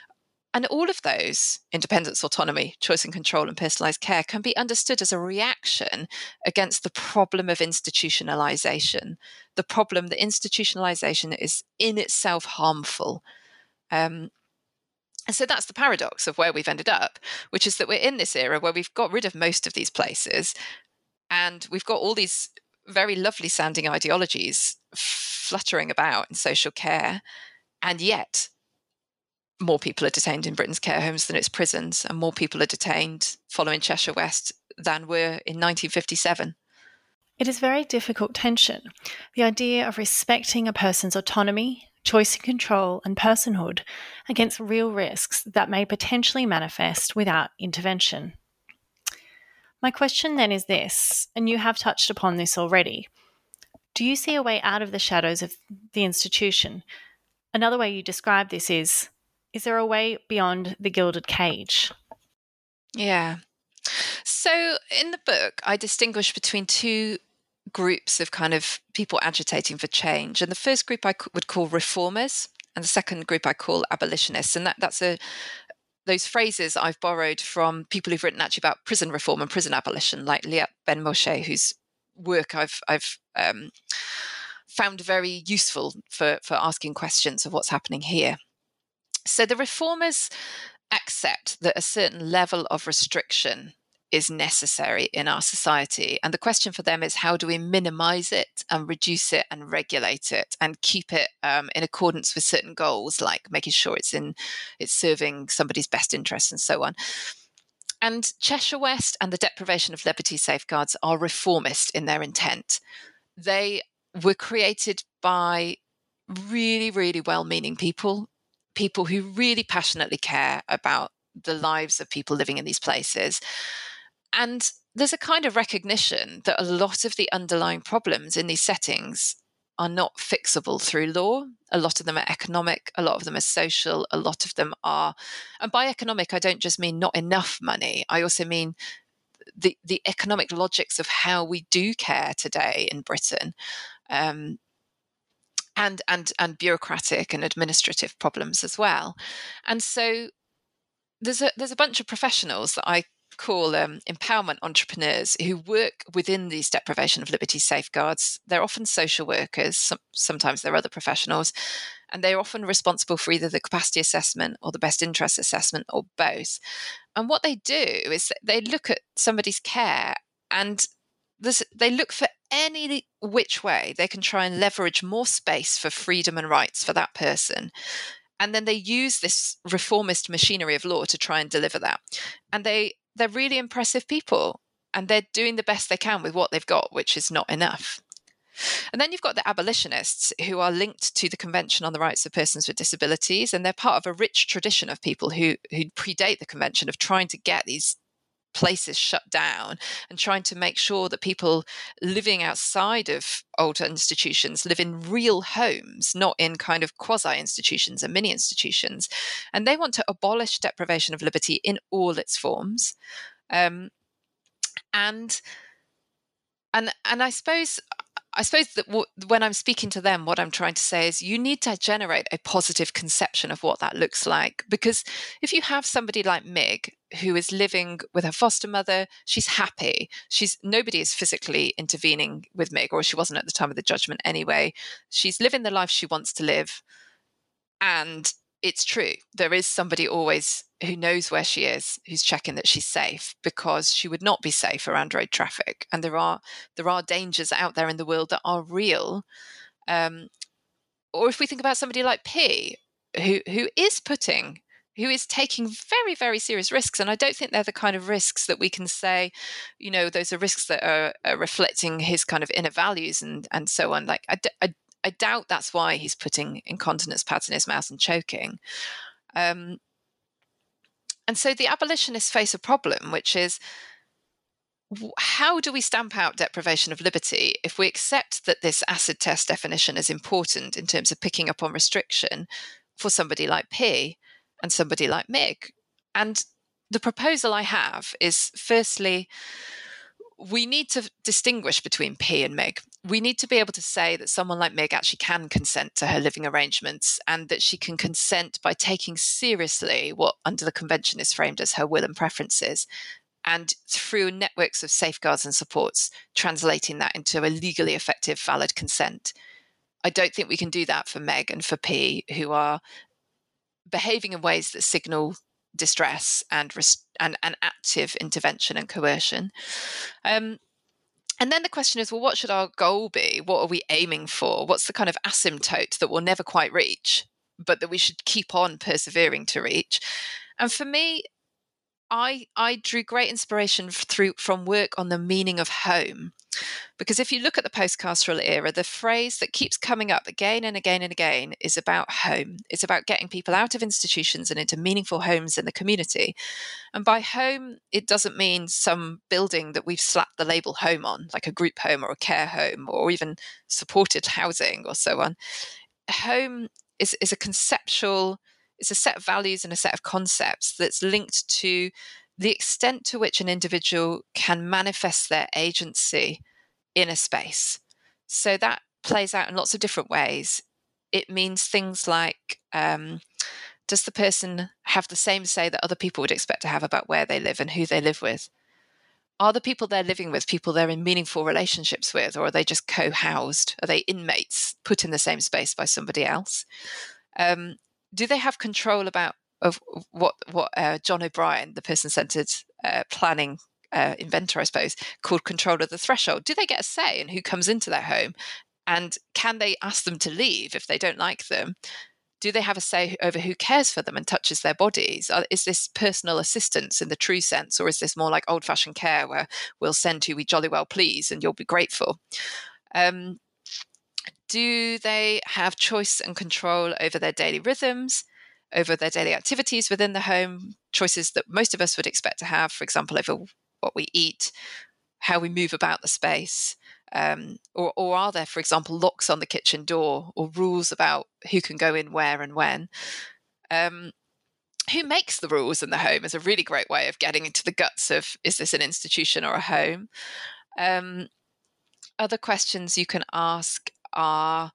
And all of those, independence, autonomy, choice and control, and personalised care, can be understood as a reaction against the problem of institutionalisation, the problem that institutionalisation is in itself harmful. Um, and so that's the paradox of where we've ended up, which is that we're in this era where we've got rid of most of these places, and we've got all these very lovely sounding ideologies fluttering about in social care, and yet more people are detained in Britain's care homes than its prisons, and more people are detained following Cheshire West than were in nineteen fifty-seven. It is very difficult tension. The idea of respecting a person's autonomy, choice and control, and personhood against real risks that may potentially manifest without intervention. My question then is this, and you have touched upon this already. Do you see a way out of the shadows of the institution? Another way you describe this is, is there a way beyond the gilded cage? Yeah. So in the book, I distinguish between two groups of kind of people agitating for change. And the first group I would call reformers, and the second group I call abolitionists. And that, that's a those phrases I've borrowed from people who've written actually about prison reform and prison abolition, like Liat Ben-Moshe, whose work I've I've um, found very useful for, for asking questions of what's happening here. So the reformers accept that a certain level of restriction is necessary in our society. And the question for them is, how do we minimize it and reduce it and regulate it and keep it um, in accordance with certain goals, like making sure it's in it's serving somebody's best interests and so on. And Cheshire West and the deprivation of liberty safeguards are reformist in their intent. They were created by really, really well-meaning people, people who really passionately care about the lives of people living in these places. And there's a kind of recognition that a lot of the underlying problems in these settings are not fixable through law. A lot of them are economic, a lot of them are social, a lot of them are, and by economic, I don't just mean not enough money. I also mean the, the economic logics of how we do care today in Britain. Um, and and and bureaucratic and administrative problems as well. And so there's a there's a bunch of professionals that I call um, empowerment entrepreneurs who work within these deprivation of liberty safeguards. They're often social workers, some, sometimes they're other professionals, and they're often responsible for either the capacity assessment or the best interest assessment or both. And what they do is they look at somebody's care and this, they look for any which way they can try and leverage more space for freedom and rights for that person. And then they use this reformist machinery of law to try and deliver that. And they, they're really impressive people, and they're doing the best they can with what they've got, which is not enough. And then you've got the abolitionists, who are linked to the Convention on the Rights of Persons with Disabilities, and they're part of a rich tradition of people who, who predate the convention of trying to get these places shut down and trying to make sure that people living outside of older institutions live in real homes, not in kind of quasi-institutions and mini-institutions. And they want to abolish deprivation of liberty in all its forms. Um, and and and I suppose I suppose that w- when I'm speaking to them, what I'm trying to say is you need to generate a positive conception of what that looks like. Because if you have somebody like Mig, who is living with her foster mother, she's happy. She's nobody is physically intervening with Mig, or she wasn't at the time of the judgment anyway. She's living the life she wants to live. And it's true. There is somebody always who knows where she is, who's checking that she's safe, because she would not be safe around road traffic. And there are there are dangers out there in the world that are real. Um, or if we think about somebody like P, who who is putting, who is taking very, very serious risks. And I don't think they're the kind of risks that we can say, you know, those are risks that are, are reflecting his kind of inner values and, and so on. Like, I, I I doubt that's why he's putting incontinence pads in his mouth and choking. Um, and so the abolitionists face a problem, which is, how do we stamp out deprivation of liberty if we accept that this acid test definition is important in terms of picking up on restriction for somebody like P and somebody like Mig? And the proposal I have is, firstly, we need to distinguish between P and Mig. we need to be able to say that someone like Meg actually can consent to her living arrangements, and that she can consent by taking seriously what under the convention is framed as her will and preferences, and through networks of safeguards and supports, translating that into a legally effective, valid consent. I don't think we can do that for Meg and for P, who are behaving in ways that signal distress and and, and active intervention and coercion. Um, and then the question is, well, what should our goal be? What are we aiming for? What's the kind of asymptote that we'll never quite reach, but that we should keep on persevering to reach? And for me, I I drew great inspiration through from work on the meaning of home. Because if you look at the post-carceral era, the phrase that keeps coming up again and again and again is about home. It's about getting people out of institutions and into meaningful homes in the community. And by home, it doesn't mean some building that we've slapped the label home on, like a group home or a care home or even supported housing or so on. Home is, is a conceptual, it's a set of values and a set of concepts that's linked to the extent to which an individual can manifest their agency in a space. So that plays out in lots of different ways. It means things like, um, does the person have the same say that other people would expect to have about where they live and who they live with? Are the people they're living with people they're in meaningful relationships with, or are they just co-housed? Are they inmates put in the same space by somebody else? Um, do they have control about of what what uh, John O'Brien, the person-centered uh, planning uh, inventor, I suppose, called control of the threshold? Do they get a say in who comes into their home? And can they ask them to leave if they don't like them? Do they have a say over who cares for them and touches their bodies? Is this personal assistance in the true sense, or is this more like old-fashioned care where we'll send who we jolly well please and you'll be grateful? Um, do they have choice and control over their daily rhythms, over their daily activities within the home, choices that most of us would expect to have, for example, over what we eat, how we move about the space? Um, or, or are there, for example, locks on the kitchen door or rules about who can go in where and when? Um, who makes the rules in the home is a really great way of getting into the guts of, is this an institution or a home? Um, other questions you can ask are,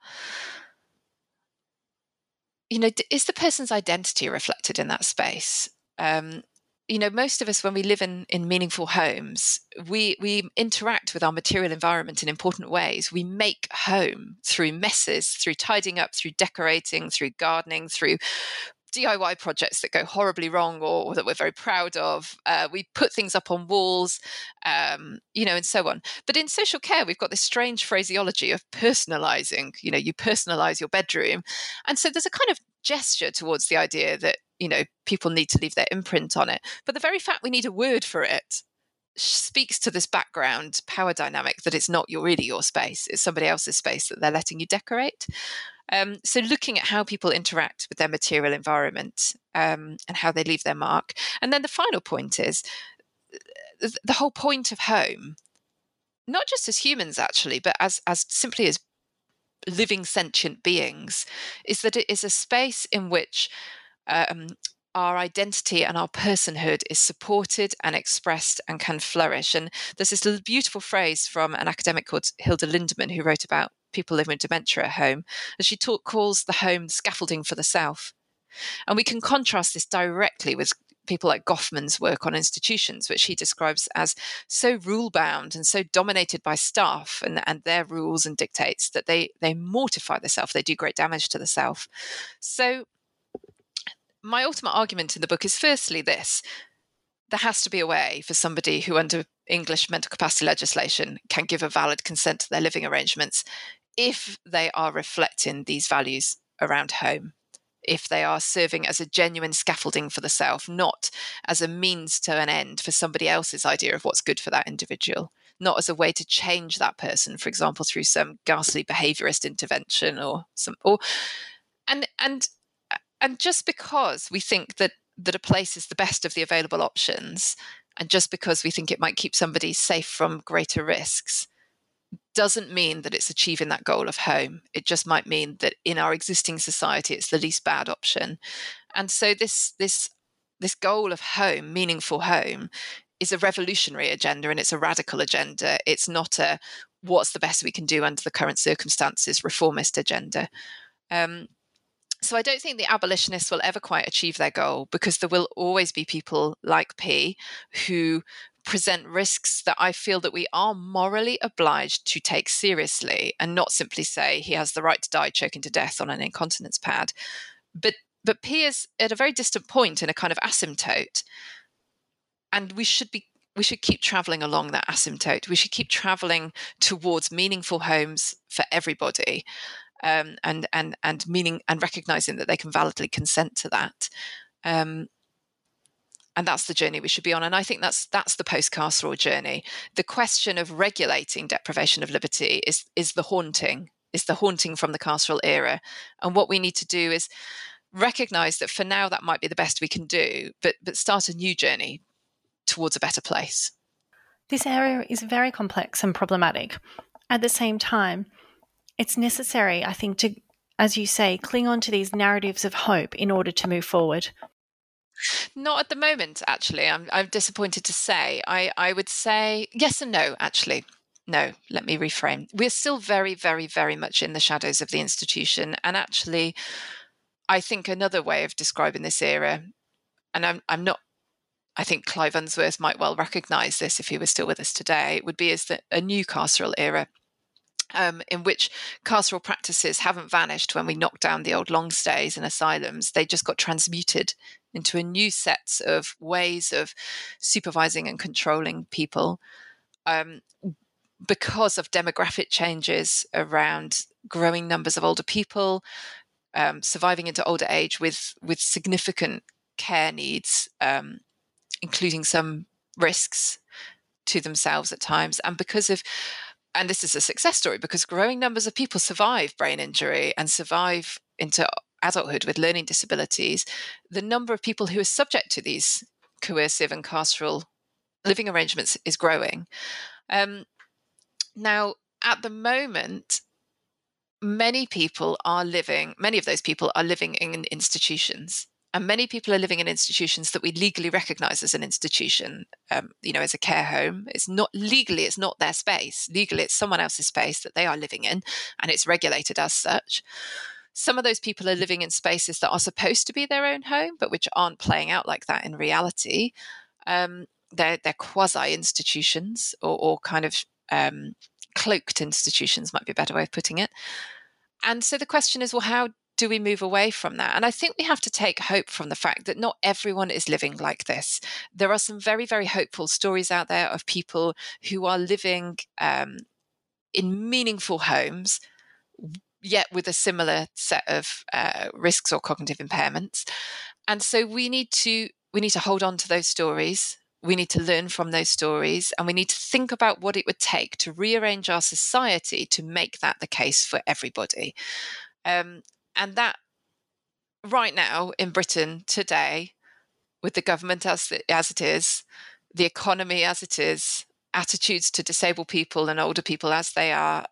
you know, is the person's identity reflected in that space? Um, you know, most of us, when we live in, in meaningful homes, we we interact with our material environment in important ways. We make home through messes, through tidying up, through decorating, through gardening, through D I Y projects that go horribly wrong or, or that we're very proud of. Uh, we put things up on walls, um, you know, and so on. But in social care, we've got this strange phraseology of personalizing. You know, you personalize your bedroom. And so there's a kind of gesture towards the idea that, you know, people need to leave their imprint on it. But the very fact we need a word for it speaks to this background power dynamic that it's not your really your space. It's somebody else's space that they're letting you decorate. Um, so looking at how people interact with their material environment um, and how they leave their mark. And then the final point is the whole point of home, not just as humans actually, but as, as simply as living sentient beings, is that it is a space in which um, our identity and our personhood is supported and expressed and can flourish. And there's this beautiful phrase from an academic called Hilda Lindemann, who wrote about people living with dementia at home, and she talk, calls the home scaffolding for the self. And we can contrast this directly with people like Goffman's work on institutions, which he describes as so rule-bound and so dominated by staff and, and their rules and dictates that they, they mortify the self, they do great damage to the self. So my ultimate argument in the book is firstly this: there has to be a way for somebody who under English mental capacity legislation can give a valid consent to their living arrangements if they are reflecting these values around home, if they are serving as a genuine scaffolding for the self, not as a means to an end for somebody else's idea of what's good for that individual, not as a way to change that person, for example, through some ghastly behaviorist intervention or some, or, and, and, and just because we think that, that a place is the best of the available options, and just because we think it might keep somebody safe from greater risks, doesn't mean that it's achieving that goal of home. It just might mean that in our existing society, it's the least bad option. And so this this this goal of home, meaningful home, is a revolutionary agenda, and it's a radical agenda. It's not a what's the best we can do under the current circumstances reformist agenda. Um, so I don't think the abolitionists will ever quite achieve their goal, because there will always be people like P who present risks that I feel that we are morally obliged to take seriously, and not simply say he has the right to die choking to death on an incontinence pad. But but P is at a very distant point in a kind of asymptote, and we should be we should keep traveling along that asymptote. We should keep traveling towards meaningful homes for everybody, um, and and and meaning and recognizing that they can validly consent to that. Um, And that's the journey we should be on. And I think that's that's the post-carceral journey. The question of regulating deprivation of liberty is is the haunting, is the haunting from the carceral era. And what we need to do is recognise that for now that might be the best we can do, but but start a new journey towards a better place. This area is very complex and problematic. At the same time, it's necessary, I think, to, as you say, cling on to these narratives of hope in order to move forward. Not at the moment, actually. I'm I'm disappointed to say. I, I would say yes and no, actually. No, let me reframe. We're still very, very, very much in the shadows of the institution. And actually, I think another way of describing this era, and I'm I'm not, I think Clive Unsworth might well recognise this if he was still with us today, would be as the, a new carceral era. Um, in which carceral practices haven't vanished when we knocked down the old long stays and asylums. They just got transmuted into a new set of ways of supervising and controlling people, um, because of demographic changes around growing numbers of older people, um, surviving into older age with, with significant care needs, um, including some risks to themselves at times, and because of And this is a success story, because growing numbers of people survive brain injury and survive into adulthood with learning disabilities. The number of people who are subject to these coercive and carceral living arrangements is growing. Um, now, at the moment, many people are living, many of those people are living in institutions. And many people are living in institutions that we legally recognise as an institution, um, you know, as a care home. It's not legally, it's not their space. Legally, it's someone else's space that they are living in, and it's regulated as such. Some of those people are living in spaces that are supposed to be their own home, but which aren't playing out like that in reality. Um, they're, they're quasi-institutions, or, or kind of um, cloaked institutions, might be a better way of putting it. And so the question is, well, how do we move away from that? And I think we have to take hope from the fact that not everyone is living like this. There are some very, very hopeful stories out there of people who are living um, in meaningful homes, yet with a similar set of uh, risks or cognitive impairments. And so we need to we need to hold on to those stories. We need to learn from those stories, and we need to think about what it would take to rearrange our society to make that the case for everybody. Um, And that right now in Britain today, with the government as, as it is, the economy as it is, attitudes to disabled people and older people as they are,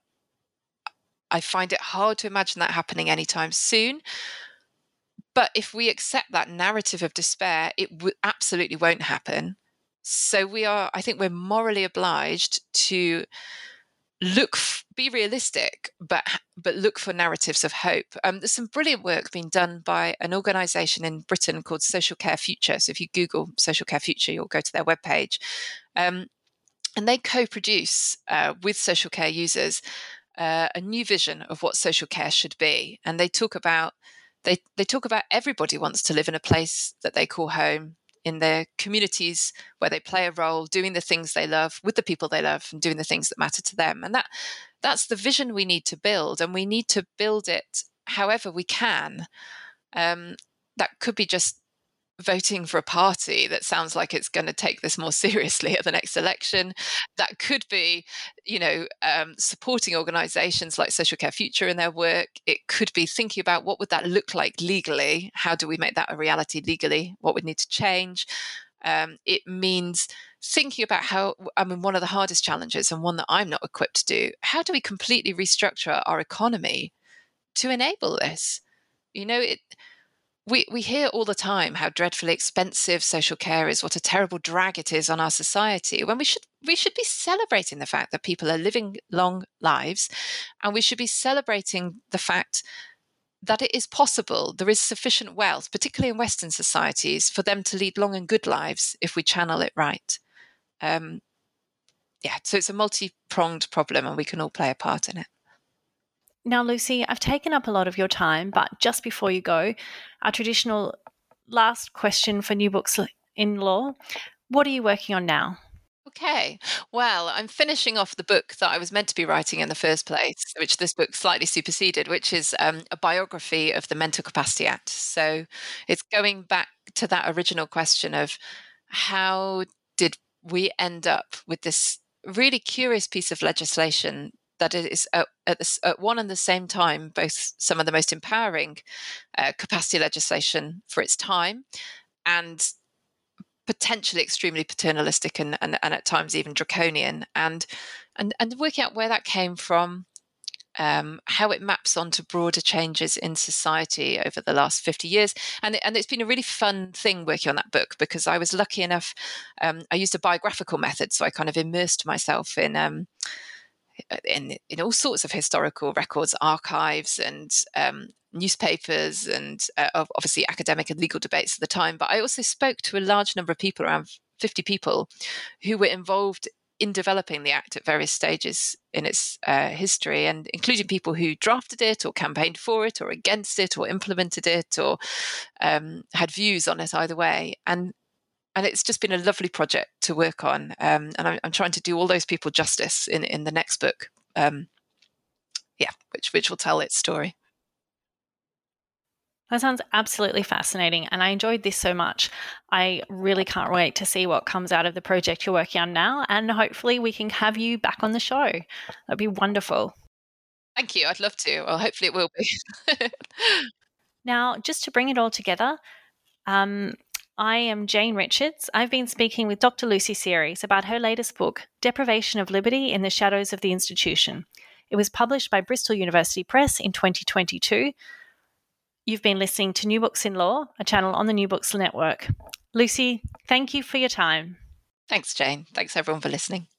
I find it hard to imagine that happening anytime soon. But if we accept that narrative of despair, it w- absolutely won't happen. So we are, I think we're morally obliged to look, f- be realistic, but but look for narratives of hope. Um, there's some brilliant work being done by an organisation in Britain called Social Care Future. So if you Google Social Care Future, you'll go to their webpage. Um, and they co-produce uh, with social care users uh, a new vision of what social care should be. And they talk about they they talk about everybody wants to live in a place that they call home, in their communities where they play a role, doing the things they love with the people they love and doing the things that matter to them. And that that's the vision we need to build, and we need to build it however we can. Um, that could be just voting for a party that sounds like it's going to take this more seriously at the next election. That could be, you know, um, supporting organisations like Social Care Future in their work. It could be thinking about what would that look like legally? How do we make that a reality legally? What would need to change? Um, it means thinking about how, I mean, one of the hardest challenges, and one that I'm not equipped to do, how do we completely restructure our economy to enable this? You know, it we, we hear all the time how dreadfully expensive social care is, what a terrible drag it is on our society, when we should we should be celebrating the fact that people are living long lives, and we should be celebrating the fact that it is possible, there is sufficient wealth, particularly in Western societies, for them to lead long and good lives if we channel it right. Um, yeah, so it's a multi-pronged problem, and we can all play a part in it. Now, Lucy, I've taken up a lot of your time, but just before you go, our traditional last question for New Books in Law. What are you working on now? Okay, well, I'm finishing off the book that I was meant to be writing in the first place, which this book slightly superseded, which is um, a biography of the Mental Capacity Act. So it's going back to that original question of how did we end up with this really curious piece of legislation that is at, at, the, at one and the same time both some of the most empowering uh, capacity legislation for its time and potentially extremely paternalistic and, and, and at times even draconian, and and and working out where that came from, um, how it maps onto broader changes in society over the last fifty years. And, it, and it's been a really fun thing working on that book, because I was lucky enough, um, I used a biographical method, so I kind of immersed myself in um, in, in all sorts of historical records, archives, and um, newspapers, and uh, obviously academic and legal debates at the time. But I also spoke to a large number of people, around fifty people, who were involved in developing the Act at various stages in its uh, history, and including people who drafted it or campaigned for it or against it or implemented it or um, had views on it either way. And And it's just been a lovely project to work on. Um, and I'm, I'm trying to do all those people justice in, in the next book. Um, yeah, which which will tell its story. That sounds absolutely fascinating, and I enjoyed this so much. I really can't wait to see what comes out of the project you're working on now, and hopefully we can have you back on the show. That'd be wonderful. Thank you. I'd love to. Well, hopefully it will be. Now, just to bring it all together, um, I am Jane Richards. I've been speaking with Doctor Lucy Series about her latest book, Deprivation of Liberty in the Shadows of the Institution. It was published by Bristol University Press in twenty twenty-two. You've been listening to New Books in Law, a channel on the New Books Network. Lucy, thank you for your time. Thanks, Jane. Thanks, everyone, for listening.